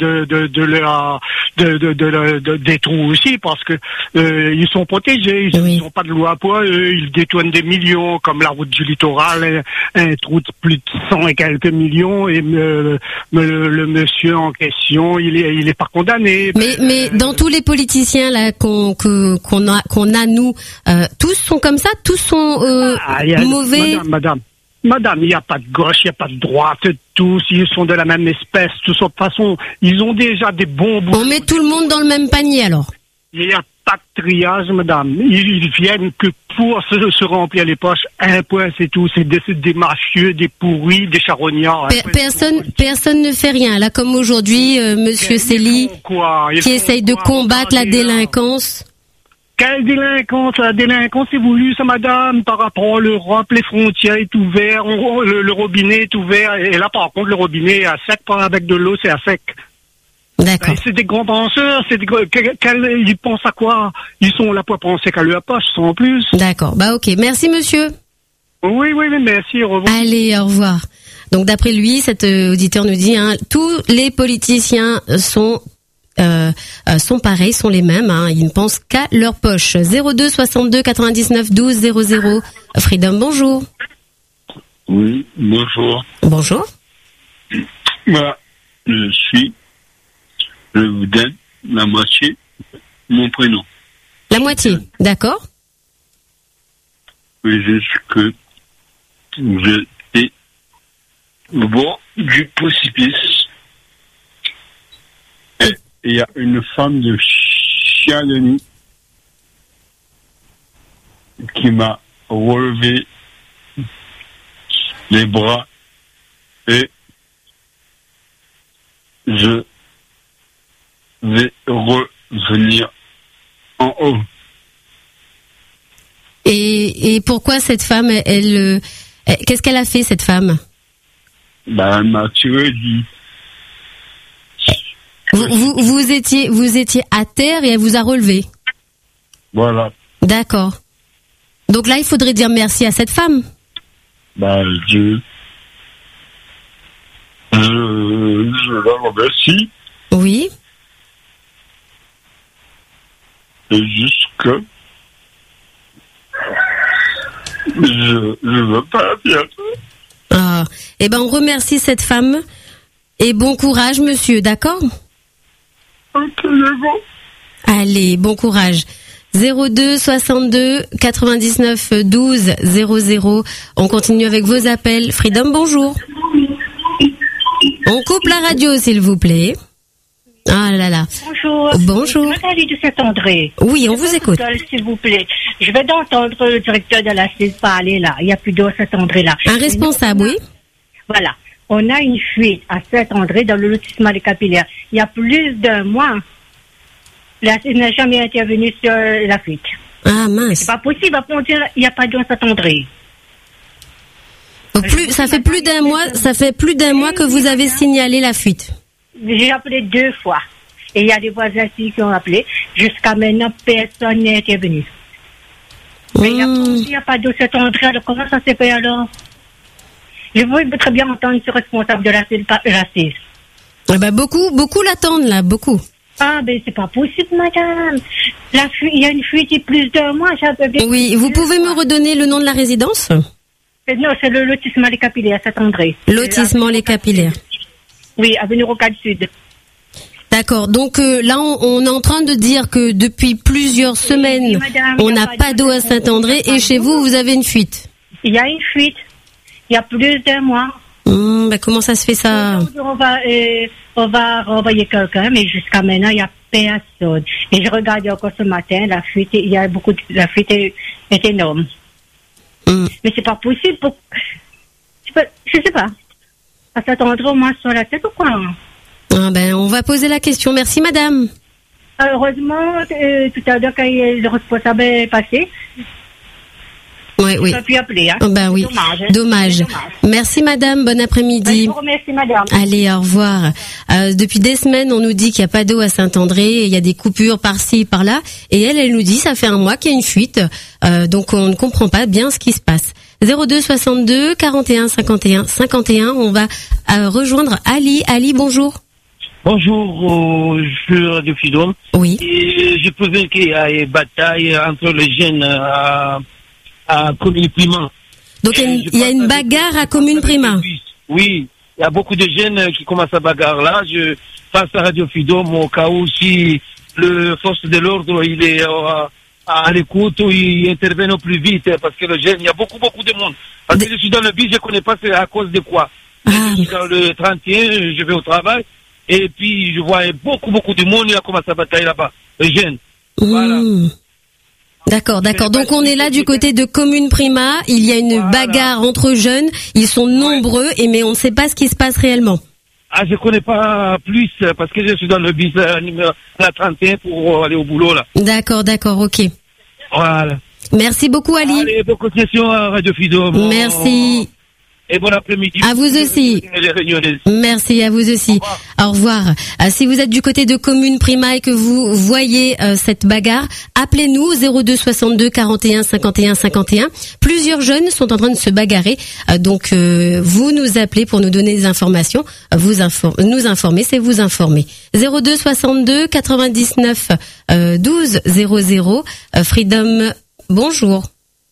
des trous aussi parce que ils sont protégés, ils n'ont pas de loi pour eux, ils détournent des millions comme la route du littoral, un trou de plus de 100 et quelques millions et le monsieur en question, il est pas condamné. Mais dans tous les politiciens là qu'on a nous, tous sont comme ça, tous sont mauvais. Madame, il n'y a pas de gauche, il n'y a pas de droite, tous, ils sont de la même espèce, de toute façon, ils ont déjà des bons bouts. On met tout le monde dans le même panier, alors? Il n'y a pas de triage, madame. Ils viennent que pour se remplir les poches. Un point, c'est tout. C'est des mafieux, des pourris, des charognards. Personne ne fait rien. Là, comme aujourd'hui, monsieur Célie, qui essaye de combattre la délinquance. Quelle délinquance? La délinquance est voulue, ça, madame, par rapport à l'Europe, les frontières est ouvert, le robinet est ouvert, et là, par contre, le robinet est à sec, pas avec de l'eau, c'est à sec. D'accord. C'est des grands penseurs, ils pensent à quoi? Ils sont là pour penser qu'à leur poche, sans plus. D'accord. Bah ok. Merci monsieur. Oui, merci, au revoir. Allez, au revoir. Donc d'après lui, cet auditeur nous dit, tous les politiciens sont pareils, sont les mêmes. Ils ne pensent qu'à leur poche. 02 62 99 12 00. Freedom, bonjour. Oui, bonjour. Bonjour. Voilà, je vous donne la moitié de mon prénom. La moitié, d'accord. Oui, juste que je suis au bord du précipice. Et il y a une femme de Chialeni qui m'a relevé les bras et je vais revenir en haut. Et pourquoi cette femme, elle qu'est-ce qu'elle a fait, cette femme? Elle m'a tiré du... Vous étiez à terre et elle vous a relevé. Voilà. D'accord. Donc là, il faudrait dire merci à cette femme. Je la remercie. Oui. C'est juste que je veux pas bien. On remercie cette femme et bon courage, monsieur, d'accord? Ok, c'est bon. Allez, bon courage. 02 62 99 12 00. On continue avec vos appels. Freedom, bonjour. On coupe la radio, s'il vous plaît. Ah là là. Bonjour. Bonjour. Nathalie de Saint-André. Oui, on vous écoute. S'il vous plaît. Je vais d'entendre le directeur de la CIS parler là. Il n'y a plus d'eau à Saint-André là. Un responsable, oui. Voilà. On a une fuite à Saint-André dans le lotissement des Capillaires. Il y a plus d'un mois. La CIS n'a jamais intervenu sur la fuite. Ah mince. C'est pas possible. Après, on dit il n'y a pas d'eau à Saint-André. Ça fait plus d'un mois que vous avez signalé la fuite. J'ai appelé 2 fois. Et il y a des voisins qui ont appelé. Jusqu'à maintenant, personne n'est intervenu. Mais il n'y a pas d'eau à Saint-André. Alors comment ça s'est fait alors? Je veux très bien entendre ce responsable de la CIS. Beaucoup l'attendent là, beaucoup. C'est pas possible, madame. Il y a une fuite il y a plus d'un mois. Oui, vous pouvez me redonner le nom de la résidence? Non, c'est le lotissement Les Capillaires, Saint-André. Lotissement Les Capillaires. Oui, avenue Rocade Sud. D'accord, donc là on est en train de dire que depuis plusieurs semaines, on n'a pas d'eau à Saint-André et chez vous, vous avez une fuite. Il y a une fuite. Il y a plus d'un mois. Comment ça se fait ça? On va renvoyer quelqu'un, mais jusqu'à maintenant, il n'y a personne. Et je regardais encore ce matin, la fuite est énorme. Mais c'est pas possible. Je sais pas. À s'attendre au moins sur la tête ou quoi? On va poser la question. Merci, madame. Heureusement, tout à l'heure, quand le responsable est passé, oui. Tu as pu appeler, oui. Dommage. Merci, madame. Bon après-midi. Je vous remercie, madame. Allez, au revoir. Depuis des semaines, on nous dit qu'il n'y a pas d'eau à Saint-André. Il y a des coupures par-ci, par-là. Et elle nous dit, ça fait un mois qu'il y a une fuite. Donc, on ne comprend pas bien ce qui se passe. 02 62 41 51 51. On va rejoindre Ali. Ali, bonjour. Bonjour, je suis Radio Freedom. Oui. Et je posais qu'il y a une bataille entre les jeunes à Commune Prima. Donc il y a une bagarre à Commune Prima. Oui, il y a beaucoup de jeunes qui commencent à bagarre là. Je passe à Radio Freedom au cas où si le force de l'ordre il est à l'écoute, il intervient au plus vite parce que le jeune, il y a beaucoup de monde. Parce que je suis dans le bus, je connais pas c'est à cause de quoi. Je suis dans le 31, je vais au travail et puis je vois beaucoup de monde, il a commencé à batailler là-bas. Les jeunes. Voilà. D'accord. Donc on est là du côté de Commune Prima. Il y a une bagarre entre jeunes. Ils sont nombreux, mais on ne sait pas ce qui se passe réellement. Je connais pas plus parce que je suis dans le bus la 31 pour aller au boulot là. D'accord, ok. Voilà. Merci beaucoup, Ali. Allez, bonne continuation à Radio Freedom. Merci. et bon après-midi. À vous aussi. Merci, à vous aussi. Au revoir. Si vous êtes du côté de Commune Prima et que vous voyez cette bagarre, appelez-nous 02 62 41 51 51. Plusieurs jeunes sont en train de se bagarrer. Donc vous nous appelez pour nous donner des informations. Nous informer, c'est vous informer. 02 62 99 12 00. Freedom, bonjour.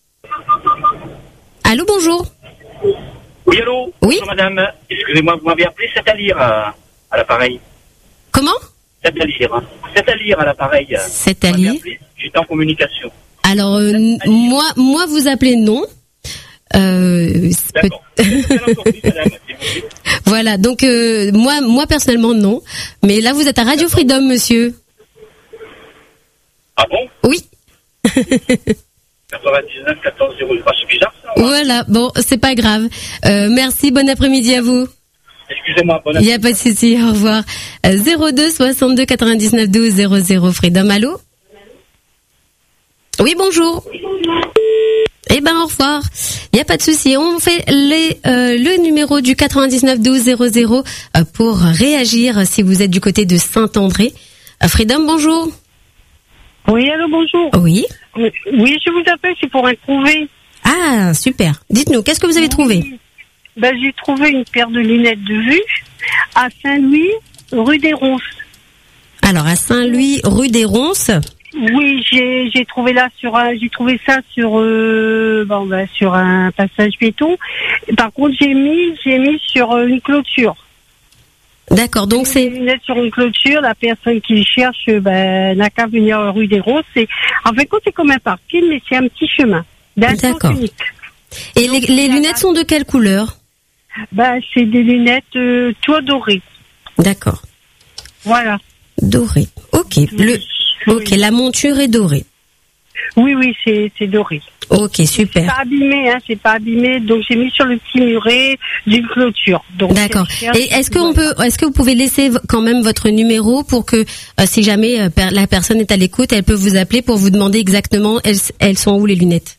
Allô, bonjour. Oui, allô. Oui. Bonjour, madame. Excusez-moi, vous m'avez appelé c'est-à-dire à l'appareil. Comment? C'est-à-dire à l'appareil. C'est-à-dire? J'étais en communication. Alors, moi, vous appelez non. D'accord. Voilà, donc moi personnellement non. Mais là, vous êtes à Radio Freedom, monsieur. Ah bon? Oui. 99 14 0. C'est bizarre ça. Voilà, bon, c'est pas grave. Merci, bon après-midi à vous. Excusez-moi, bon Il n'y a pas de souci, au revoir. 02 62 99 12 00 Freedom, allô? Oui, bonjour. Eh ben, au revoir. Il n'y a pas de souci. On fait le numéro du 99 12 00 pour réagir si vous êtes du côté de Saint-André. Freedom, bonjour. Oui, allô, bonjour. Oui. Oui, je vous appelle, c'est pour un trouvé. Ah, super. Dites-nous, qu'est-ce que vous avez trouvé? Ben, j'ai trouvé une paire de lunettes de vue à Saint-Louis, rue des Ronces. Alors, à Saint-Louis, rue des Ronces. Oui, j'ai trouvé ça sur sur un passage piéton. Par contre, j'ai mis sur une clôture. D'accord, donc c'est des lunettes sur une clôture. La personne qui cherche, n'a qu'à venir rue des Ronces. En fait, c'est comme un parking, mais c'est un petit chemin d'un sens unique. Et les lunettes sont de quelle couleur? C'est des lunettes toit doré. D'accord. Voilà. Doré. Ok. Ok, la monture est dorée. Oui, c'est doré. Ok, super. C'est pas abîmé, donc j'ai mis sur le petit muret d'une clôture. D'accord. Et est-ce que vous pouvez laisser quand même votre numéro pour que si jamais la personne est à l'écoute, elle peut vous appeler pour vous demander exactement elles sont où les lunettes?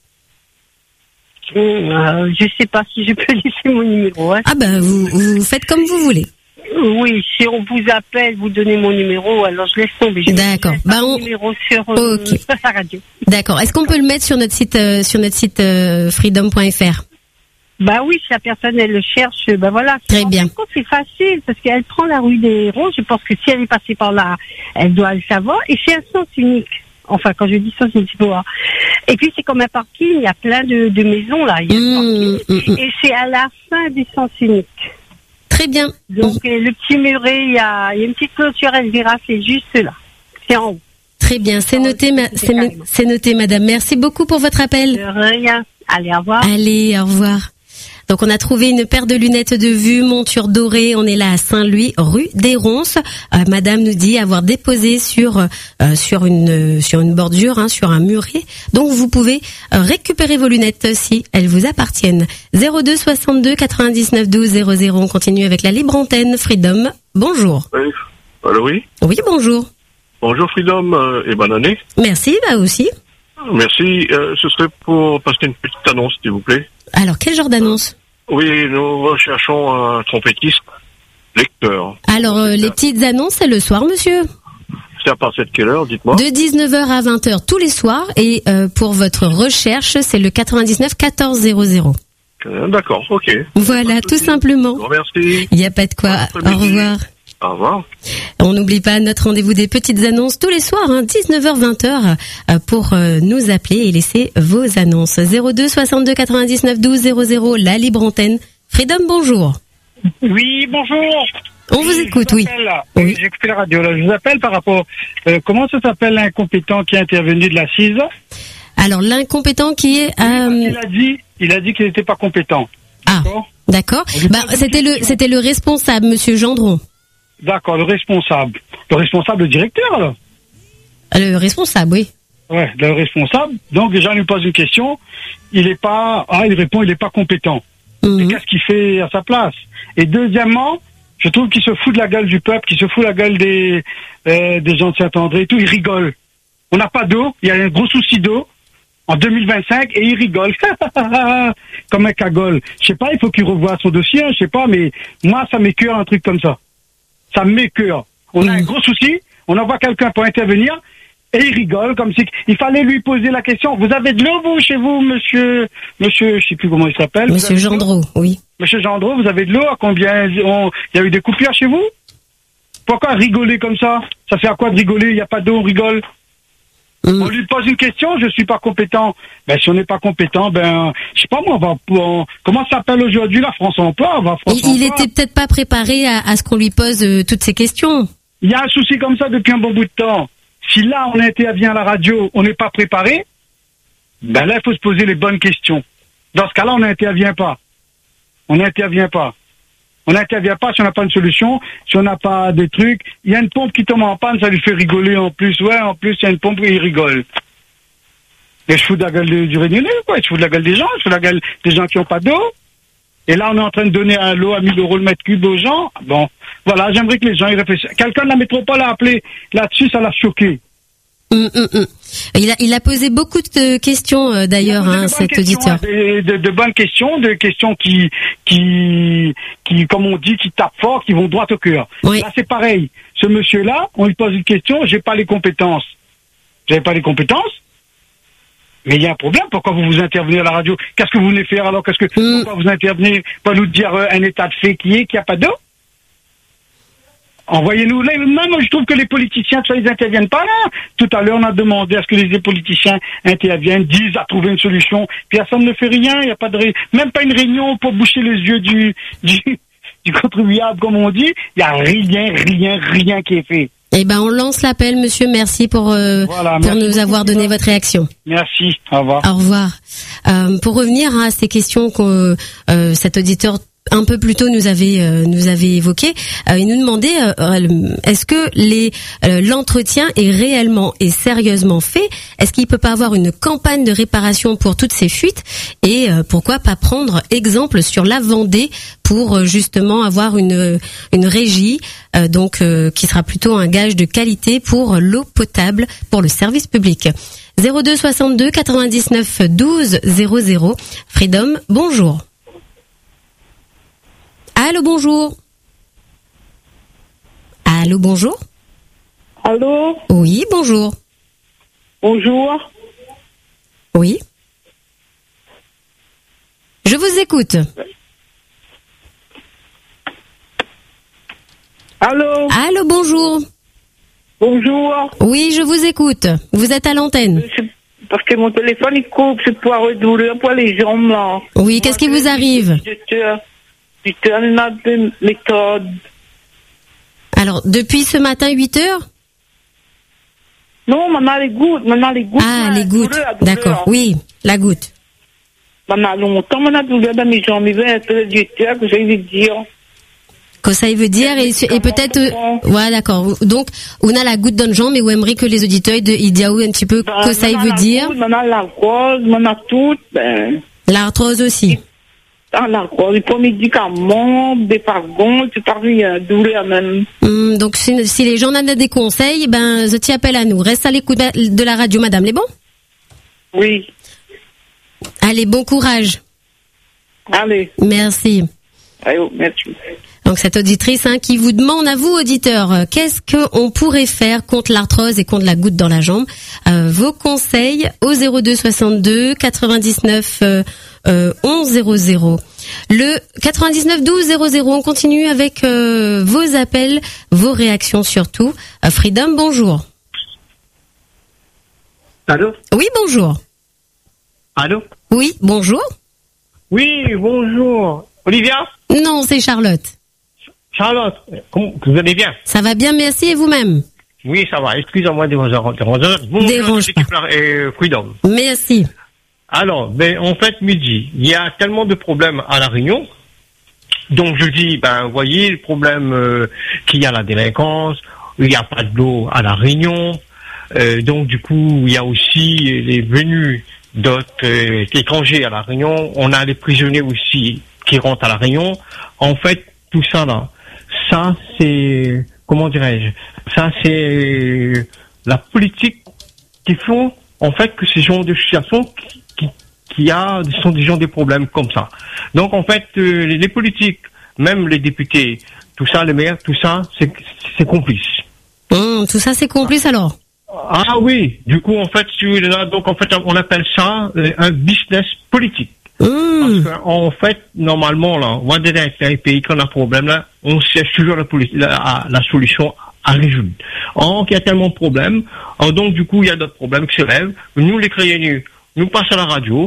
Je sais pas si je peux laisser mon numéro. Hein. Ah vous faites comme vous voulez. Oui, si on vous appelle, vous donnez mon numéro, alors je laisse tomber. D'accord. Mon numéro sur la radio. D'accord. Est-ce qu'on peut le mettre sur notre site freedom.fr? Oui, si la personne elle le cherche, voilà. Très bien. C'est facile parce qu'elle prend la rue des Ronces. Je pense que si elle est passée par là, elle doit le savoir. Et c'est un sens unique. Enfin, quand je dis ça, c'est un petit peu. Et puis c'est comme un parking. Il y a plein de maisons là. Il y a un parking. Et c'est à la fin du sens unique. Très bien. Donc le petit muret, il y a une petite clôture, elle verra, c'est juste là. C'est en haut. Très bien, c'est noté, c'est noté, madame. Merci beaucoup pour votre appel. De rien. Allez, au revoir. Allez, au revoir. Donc on a trouvé une paire de lunettes de vue, monture dorée. On est là à Saint-Louis, rue des Ronces. Madame nous dit avoir déposé sur une bordure, sur un muret. Donc vous pouvez récupérer vos lunettes si elles vous appartiennent. 02 62 99 12 00. On continue avec la libre antenne Freedom. Bonjour. Oui. Allô, oui. Oui, bonjour. Bonjour Freedom et bonne année. Merci, aussi. Merci. Ce serait pour passer une petite annonce, s'il vous plaît. Alors, quel genre d'annonce? Oui, nous recherchons un trompettiste lecteur. Alors, les petites annonces, c'est le soir, monsieur. C'est à partir de quelle heure, dites-moi? De 19h à 20h tous les soirs. Et pour votre recherche, c'est le 99 14 00. D'accord, ok. Voilà, tout simplement. Merci. Il n'y a pas de quoi. Au revoir. Au revoir. On n'oublie pas notre rendez-vous des petites annonces tous les soirs, 19h, 20h, pour nous appeler et laisser vos annonces. 02 62 99 12 00, la libre antenne. Freedom, bonjour. Oui, bonjour. On vous écoute, oui. Oui, j'ai écouté la radio. Là, je vous appelle par rapport... comment ça s'appelle l'incompétent qui est intervenu de la CISE? Alors, l'incompétent qui est... Il a dit qu'il n'était pas compétent. Ah, d'accord. C'était le responsable, monsieur Gendron. D'accord, le responsable. Le directeur, alors? Le responsable, oui. Ouais, le responsable. Donc, déjà, on lui pose une question. Il répond, il n'est pas compétent. Et qu'est-ce qu'il fait à sa place? Et deuxièmement, je trouve qu'il se fout de la gueule du peuple, qu'il se fout de la gueule des gens de Saint-André et tout. Il rigole. On n'a pas d'eau. Il y a un gros souci d'eau. En 2025, et il rigole. Comme un cagole. Je sais pas, il faut qu'il revoie son dossier, je sais pas, mais moi, ça m'écœure un truc comme ça. Ça m'écœure. On a un gros souci, on envoie quelqu'un pour intervenir, et il rigole, comme si il fallait lui poser la question. Vous avez de l'eau, vous, chez vous, monsieur, je sais plus comment il s'appelle. Monsieur Gendreau, oui. Monsieur Gendreau, vous avez de l'eau? À combien? Il y a eu des coupures chez vous? Pourquoi rigoler comme ça? Ça fait à quoi de rigoler? Il n'y a pas d'eau, on rigole. On lui pose une question, je suis pas compétent. Ben, si on n'est pas compétent, je sais pas moi, comment ça s'appelle aujourd'hui la France Emploi? Il était peut-être pas préparé à ce qu'on lui pose toutes ces questions. Il y a un souci comme ça depuis un bon bout de temps. Si là, on intervient à la radio, on n'est pas préparé, là, il faut se poser les bonnes questions. Dans ce cas-là, on n'intervient pas. On n'intervient pas. On n'intervient pas si on n'a pas une solution, si on n'a pas des trucs. Il y a une pompe qui tombe en panne, ça lui fait rigoler en plus. Ouais, en plus, il y a une pompe et il rigole. Et je fous de la gueule du Réunionnais, quoi. Je fous de la gueule des gens, je fous de la gueule des gens qui n'ont pas d'eau. Et là, on est en train de donner un lot à 1 000 € le mètre cube aux gens. Bon, voilà, j'aimerais que les gens y réfléchissent. Quelqu'un de la métropole a appelé là-dessus, ça l'a choqué. Il a posé beaucoup de questions d'ailleurs, cet auditeur. De bonnes questions, de questions qui, comme on dit, qui tapent fort, qui vont droit au cœur. Oui. Là, c'est pareil. Ce monsieur-là, on lui pose une question, j'ai pas les compétences. Vous n'avez pas les compétences? Mais il y a un problème. Pourquoi vous intervenez à la radio? Qu'est-ce que vous venez faire alors? Pourquoi vous intervenez? Pas nous dire un état de fait qu'il n'y a pas d'eau? Envoyez-nous. Là, même, je trouve que les politiciens, ils n'interviennent pas là. Tout à l'heure, on a demandé à ce que les politiciens interviennent, disent à trouver une solution. Puis personne ne fait rien. Il n'y a pas même pas une réunion pour boucher les yeux du contribuable, comme on dit. Il n'y a rien qui est fait. Eh ben, on lance l'appel, monsieur. Merci pour nous avoir donné votre réaction. Merci. Au revoir. Au revoir. Pour revenir à ces questions que cet auditeur un peu plus tôt nous avait évoqué, il nous demandait est-ce que l'entretien est réellement et sérieusement fait? Est-ce qu'il peut pas avoir une campagne de réparation pour toutes ces fuites? Et pourquoi pas prendre exemple sur la Vendée pour justement avoir une régie qui sera plutôt un gage de qualité pour l'eau potable pour le service public. 02 62 99 12 00. Freedom, bonjour. Allô, bonjour. Allô, bonjour. Allô? Oui, bonjour. Bonjour. Oui. Je vous écoute. Allô? Allô, bonjour. Bonjour. Oui, je vous écoute. Vous êtes à l'antenne. Parce que mon téléphone, il coupe, c'est pour douleur pour les jambes, là. Oui, qu'est-ce qui vous arrive? Je termine de méthode. Alors, depuis ce matin, 8 heures? Non, maintenant les gouttes. Ah, les gouttes. D'accord, oui, la goutte. Maintenant, longtemps, maintenant, douleur dans mes jambes, il veut être l'auditeur, que j'allais dire. Que ça veut dire, et peut-être, ouais, d'accord. Donc, on a la goutte dans le jambe, mais vous aimeriez que les auditeurs, ils disent un petit peu que ça veut dire. Maintenant, l'arthrose, maintenant, tout, l'arthrose aussi. L'arthrose, il faut médicaments, des pagons, c'est pas rien, douleur même. Donc, si les gens en ont des conseils, je t'y appelle à nous. Reste à l'écoute de la radio, madame, les bons? Oui. Allez, bon courage. Allez. Merci. Allez, merci. Donc cette auditrice qui vous demande à vous auditeurs, qu'est-ce qu'on pourrait faire contre l'arthrose et contre la goutte dans la jambe? Vos conseils au 02 62 99 11 00. Le 99 12 00. On continue avec vos appels, vos réactions surtout. Freedom, bonjour. Allô? Oui, bonjour. Allô? Oui, bonjour. Oui, bonjour. Olivia? Non, c'est Charlotte. Charlotte, vous allez bien? Ça va bien, merci, et vous-même? Oui, ça va. Excusez-moi de vous dérange pas. Freedom. Merci. Alors, en fait, midi, il y a tellement de problèmes à La Réunion. Donc, je dis, vous voyez, le problème qu'il y a la délinquance, il n'y a pas de l'eau à La Réunion. Donc, du coup, il y a aussi les venus d'autres étrangers à La Réunion. On a les prisonniers aussi qui rentrent à La Réunion. En fait, tout ça là, ça c'est, comment dirais-je, ça c'est la politique qu'ils font en fait, que ces gens de situations sont des gens des problèmes comme ça. Donc, en fait, les politiques, même les députés, tout ça, les maires, tout ça, c'est complice. Tout ça, c'est complice alors? Ah oui, du coup, en fait, donc, en fait, on appelle ça un business politique. Parce qu'en fait, normalement, là, on va dans un pays qui a un problème, là, on cherche toujours la solution à résoudre. Or, il y a tellement de problèmes, donc, du coup, il y a d'autres problèmes qui se lèvent. Nous, les Créagneux, nous passons à la radio.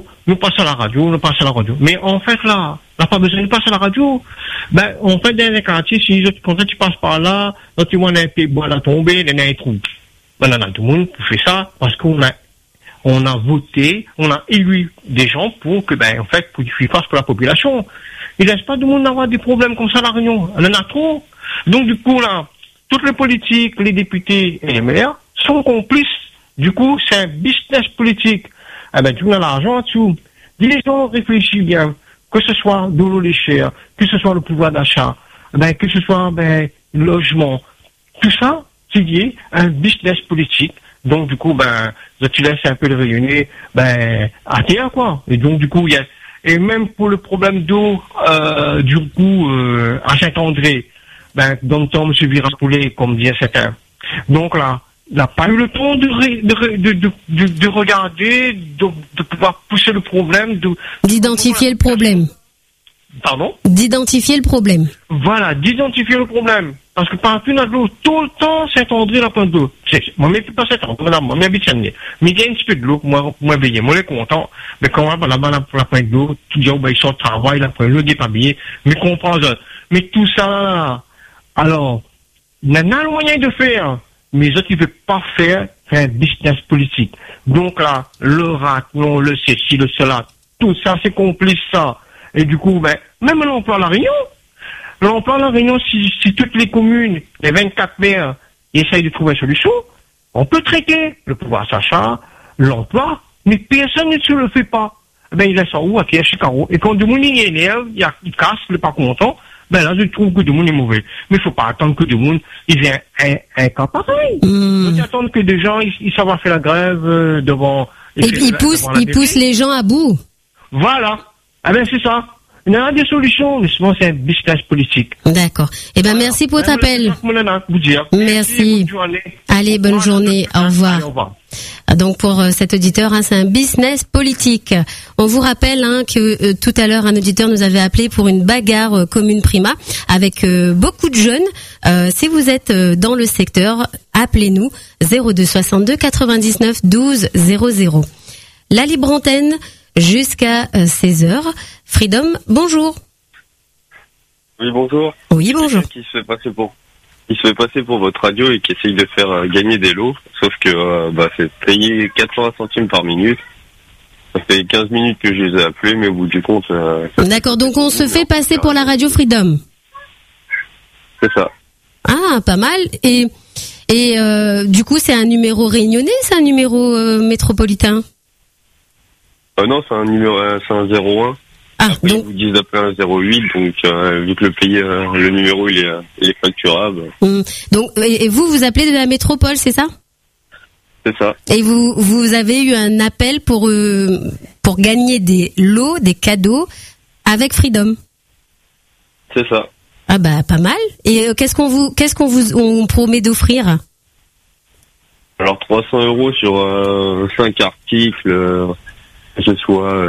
Mais en fait, là, on n'a pas besoin de passer à la radio. Ben, en fait, dans les quartiers, quand tu passes par là, quand tu vois un pays bois à tomber, il y a un trou. Ben, tout le monde fait ça parce qu'on a voté, on a élu des gens pour que, ben, en fait, pour qu'ils fassent pour la population. Il ne laisse pas tout le monde avoir des problèmes comme ça à la Réunion. On en a trop. Donc, du coup, là, toutes les politiques, les députés et les maires sont complices. Du coup, c'est un business politique. Eh ben, tu as l'argent là-dessous. Les gens réfléchissent bien, que ce soit de l'eau légère, que ce soit le pouvoir d'achat, ben, que ce soit, ben, le logement. Tout ça, c'est lié à un business politique. Donc, du coup, ben, tu laisses un peu le rayonner, ben, à terre, quoi. Et donc, du coup, et même pour le problème d'eau, du coup, à Saint-André, ben, dans le temps, M. Virapoulet, comme disait certains. Donc, là, il n'a pas eu le temps de regarder, de pouvoir pousser le problème, d'identifier le problème. Pardon? D'identifier le problème. Voilà, d'identifier le problème. Parce que par plus de l'eau, tout le temps, Saint-André, la pointe d'eau. Moi, je ne pas Saint-André, madame, moi, j'habite Saint-André. Mais il y a un petit peu de l'eau, moi, veiller. Moi, je suis content. Mais quand on va là-bas, la pointe d'eau, tout le monde, ils sont au travail, la pointe d'eau, il n'est pas habillé. Mais comprends, mais tout ça, là, alors, il y a le moyen de faire. Mais autres, ils ne veulent pas faire un business politique. Donc là, le RAC, non, le ceci, le cela, tout ça, c'est complice, ça. Et du coup, ben, même l'emploi à La Réunion. L'emploi à La Réunion, si toutes les communes, les 24 maires, essayent de trouver une solution, on peut traiter le pouvoir d'achat, l'emploi, mais personne ne se le fait pas. Ben, il laisse ça où, à Chicago. Et quand le monde est énervé, il casse, il n'est pas content, ben là, je trouve que le monde est mauvais. Mais il ne faut pas attendre que le monde, il vienne un cas pareil. Il faut attendre que des gens, ils savent faire la grève devant... Et puis, ils poussent les gens à bout. Voilà. Ah ben, c'est ça. Il y a des solutions, mais souvent, c'est un business politique. D'accord. Eh ben, merci pour votre appel. Merci. Allez, bonne journée. Au revoir. Allez, au revoir. Donc pour cet auditeur, c'est un business politique. On vous rappelle que tout à l'heure un auditeur nous avait appelé pour une bagarre commune Prima avec beaucoup de jeunes. Si vous êtes dans le secteur, appelez-nous 02 62 99 12 00. La libre antenne jusqu'à 16h. Freedom, bonjour. Oui, bonjour. Oui, bonjour. Qui se fait passer pour votre radio et qui essaye de faire gagner des lots, sauf que c'est payé 80 centimes par minute. Ça fait 15 minutes que je les ai appelés, mais au bout du compte... D'accord, donc on se fait passer pour la radio Freedom. C'est ça. Ah, pas mal. Et du coup, c'est un numéro réunionnais, c'est un numéro métropolitain? Non, c'est un 01. Ah, après, donc... ils vous disent d'appeler un 08, donc vu que le numéro il est facturable. Donc, et vous appelez de la métropole, c'est ça? C'est ça. Et vous avez eu un appel pour gagner des lots, des cadeaux avec Freedom. C'est ça. Ah bah pas mal. Et qu'est-ce qu'on vous promet d'offrir? Alors 300 € sur 5 articles, que ce soit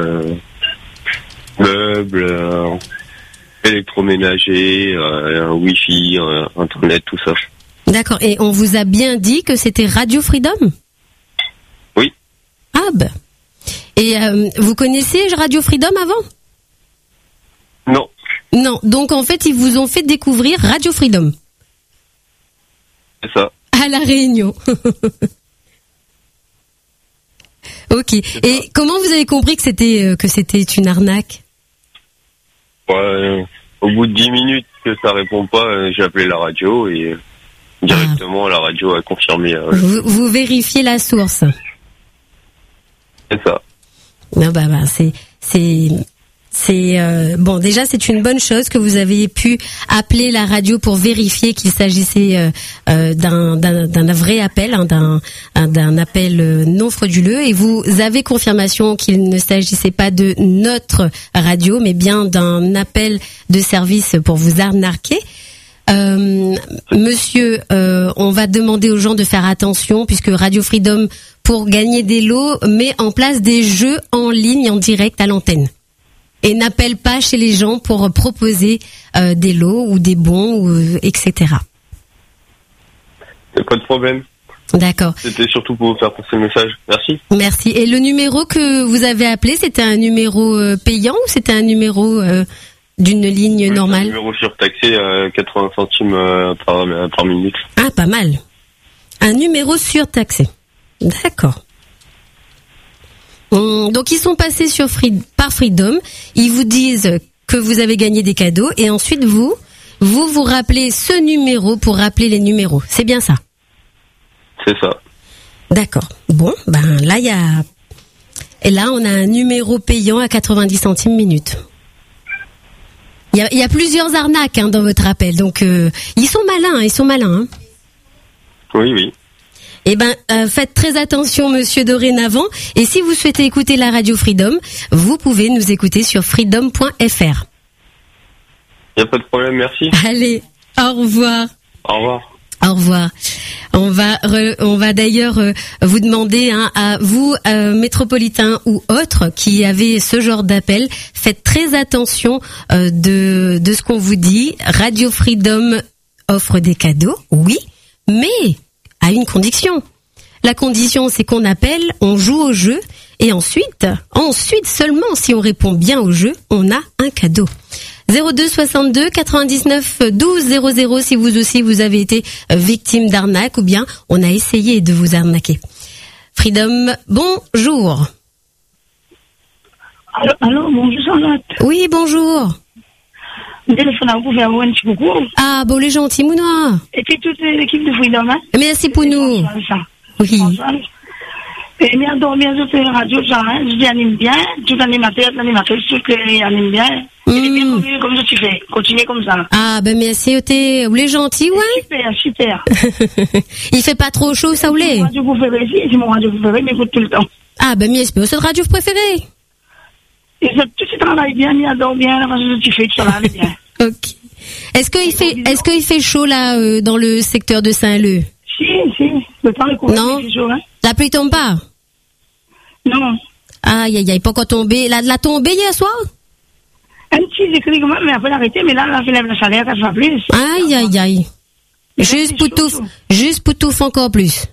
meubles, électroménager, Wi-Fi, Internet, tout ça. D'accord. Et on vous a bien dit que c'était Radio Freedom? Oui. Ah ben. Et vous connaissez Radio Freedom avant? Non. Non. Donc en fait, ils vous ont fait découvrir Radio Freedom. C'est ça. À La Réunion. Ok. Et comment vous avez compris que c'était une arnaque? Au bout de 10 minutes que ça répond pas, j'ai appelé la radio et directement la radio a confirmé. Vous vérifiez la source. C'est ça. Non, C'est bon, déjà c'est une bonne chose que vous avez pu appeler la radio pour vérifier qu'il s'agissait d'un vrai appel, d'un appel non frauduleux, et vous avez confirmation qu'il ne s'agissait pas de notre radio, mais bien d'un appel de service pour vous arnaquer. Monsieur, on va demander aux gens de faire attention puisque Radio Freedom, pour gagner des lots, met en place des jeux en ligne en direct à l'antenne. Et n'appelle pas chez les gens pour proposer des lots ou des bons, etc. C'est pas de problème. D'accord. C'était surtout pour vous faire passer le message. Merci. Merci. Et le numéro que vous avez appelé, c'était un numéro payant ou c'était un numéro d'une ligne normale? Un numéro surtaxé, 80 centimes par minute. Ah, pas mal. Un numéro surtaxé. D'accord. Donc ils sont passés par Freedom, ils vous disent que vous avez gagné des cadeaux et ensuite vous rappelez ce numéro pour rappeler les numéros. C'est bien ça? C'est ça. D'accord. Bon, ben là on a un numéro payant à 90 centimes minute. Il y a plusieurs arnaques dans votre appel, donc ils sont malins. Hein. Oui. Eh ben, faites très attention, monsieur, dorénavant. Et si vous souhaitez écouter la radio Freedom, vous pouvez nous écouter sur freedom.fr. Il n'y a pas de problème, merci. Allez, au revoir. Au revoir. Au revoir. On va d'ailleurs vous demander à vous, métropolitains ou autres, qui avez ce genre d'appel, faites très attention de ce qu'on vous dit. Radio Freedom offre des cadeaux, oui, mais à une condition. La condition, c'est qu'on appelle, on joue au jeu, et ensuite seulement si on répond bien au jeu, on a un cadeau. 02 62 99 12 00 si vous aussi vous avez été victime d'arnaque ou bien on a essayé de vous arnaquer. Freedom, bonjour. Allô, bonjour Charlotte. Oui, bonjour. Téléphone à vous faire un petit coucou. Ah, bon, les gentils, Mounois. Et puis toute l'équipe de Freedom, hein. Merci pour nous. Oui. Et bien, dormir sur la radio, je dis anime bien, tout animateur, tout anime bien. Et bien, comme ça tu fais, continuez comme ça. Ah, ben merci, vous les gentils, ouais. Super. Il fait pas trop chaud, ça, vous l'est? C'est mon radio préféré, mais écoute tout le temps. Ah, ben merci, c'est votre radio préférée. Et tout ce travail bien, il adore bien, la façon dont tu fais, tout ça, allez bien. Ok. Est-ce qu'il fait chaud, là, dans le secteur de Saint-Leu? Si. Le temps est court. Non. Chaud, hein. La pluie tombe pas? Non. Aïe, pas encore tombé. La tombée hier soir? Un petit écrit quand même, mais après l'arrêter, mais là, fait la chaleur, ça va plus. Aïe. Juste pour tout encore plus.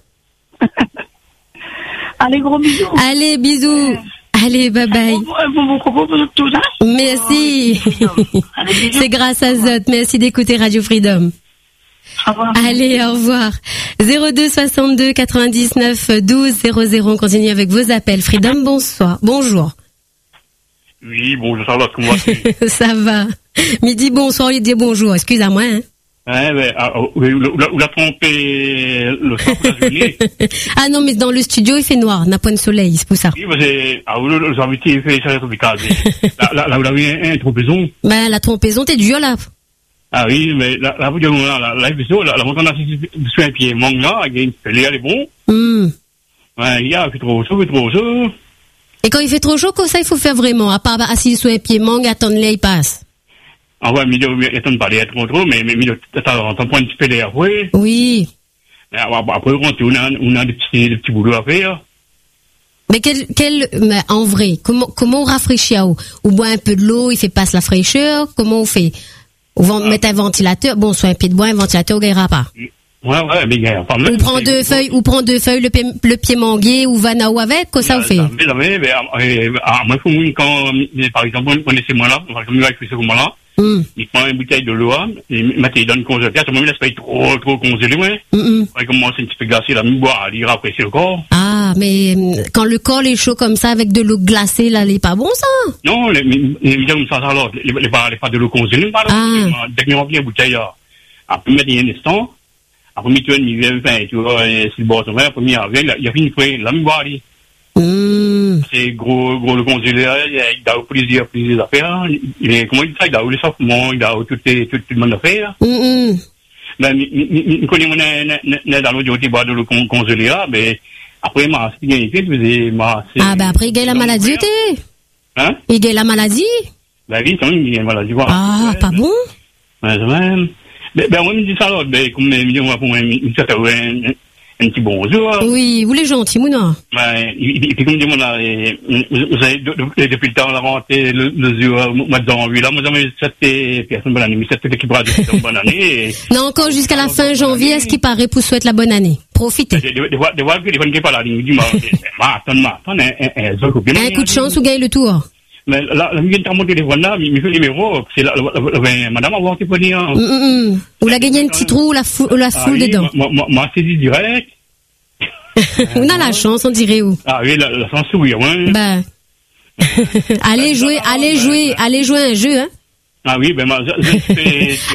Allez, gros bisous. Allez, bisous. Allez, bye bye. Bon coco pour tout ça. Merci. C'est grâce à Zot. Merci d'écouter Radio Freedom. Au revoir. Allez, au revoir. 02 62 99 12 00. On continue avec vos appels. Freedom, bonjour. Oui, bonjour Charlotte, comment vas-tu? Ça va. Midi, bonsoir, il dit bonjour. Excuse-moi, hein. Ou la trompé le soir de la journée. Ah non, mais dans le studio, il fait noir, n'a pas de soleil, c'est pour ça. Oui, les invités, il fait chaleur tropicale. Là, vous avez une trompaison. Ben, la trompaison, t'es dur, là. Ah oui, mais la montagne sur un pied manque là, il y a une pelée, elle est bon. Ouais, il y a, il fait trop chaud. Et quand il fait trop chaud, comme ça, il faut faire vraiment, à part assis sur un pied manque, attendre l'air, il passe. Ah ouais, mais il attend pas l'air trop, mais t'as point de pelée après. Oui. Après, on a des petits boulots à faire. Mais mais en vrai, comment on rafraîchit à eau? Ou boit un peu de l'eau, il fait passer la fraîcheur, comment on fait? Ou mettre un ventilateur, bon, soit un pied de bois, un ventilateur, on gagnera pas. Ouais, mais il y a pas mal. Ou prend deux feuilles, le pied mangué, ou vanao avec, quoi ça vous fait? Mais, moi, il faut, quand, par exemple, on est chez moi là, comme il fait ce moment-là, il prend une bouteille de l'eau, et maintenant il donne congélé, ça me laisse pas trop congelé, ouais. Il commence un petit peu glacé, là, boire, il rafraîchit le corps. Ah, mais, quand le corps est chaud comme ça, avec de l'eau glacée, là, il est pas bon, ça? Non, comme ça, alors, pas de l'eau congelée, dès qu'on remplit la bouteille, après, mettre un instant, après, tu vois, tu vois, si le bois, après, il y a fini, là, boire, C'est gros le congélateur, il a plusieurs affaires. Comment il dit ça? Il a les sortiments, il a tout le monde affaires. Ben, il connaît mon dans l'audio, il boit de le congélateur, mais après, il gagne, ah, ben après, il gagne la maladie, hein? Il gagne la maladie? Ben oui, quand même, il gagne la maladie, voilà. Ah, pas bon? Ben, on me dit ça, alors, ben, comme, on va pour un petit bonjour. Oui, vous les gentils, Mouna. Ben, et puis, comme dit, vous avez, depuis le temps, on a rentré le jour, mois de janvier, là, moi, j'avais 7 personnes bonne année, mais 7 équipes de bonne année. Non, encore jusqu'à la fin janvier, à ce qui paraît, pour souhaiter la bonne année. Profitez. Des fois, que les gens qui parlent, ils me disent, un coup de chance ou gagne le tour. Mais là, je viens de mon téléphone là, il me fait le numéro, c'est madame, avant qu'il peut dire. Ou la gagner un petit trou, ou la foule dedans. Moi, c'est dit direct. On a la chance, on dirait où? Ah oui, la chance, oui, ouais. Ben. allez jouer un jeu, hein. Ah oui, ben, moi, je fais,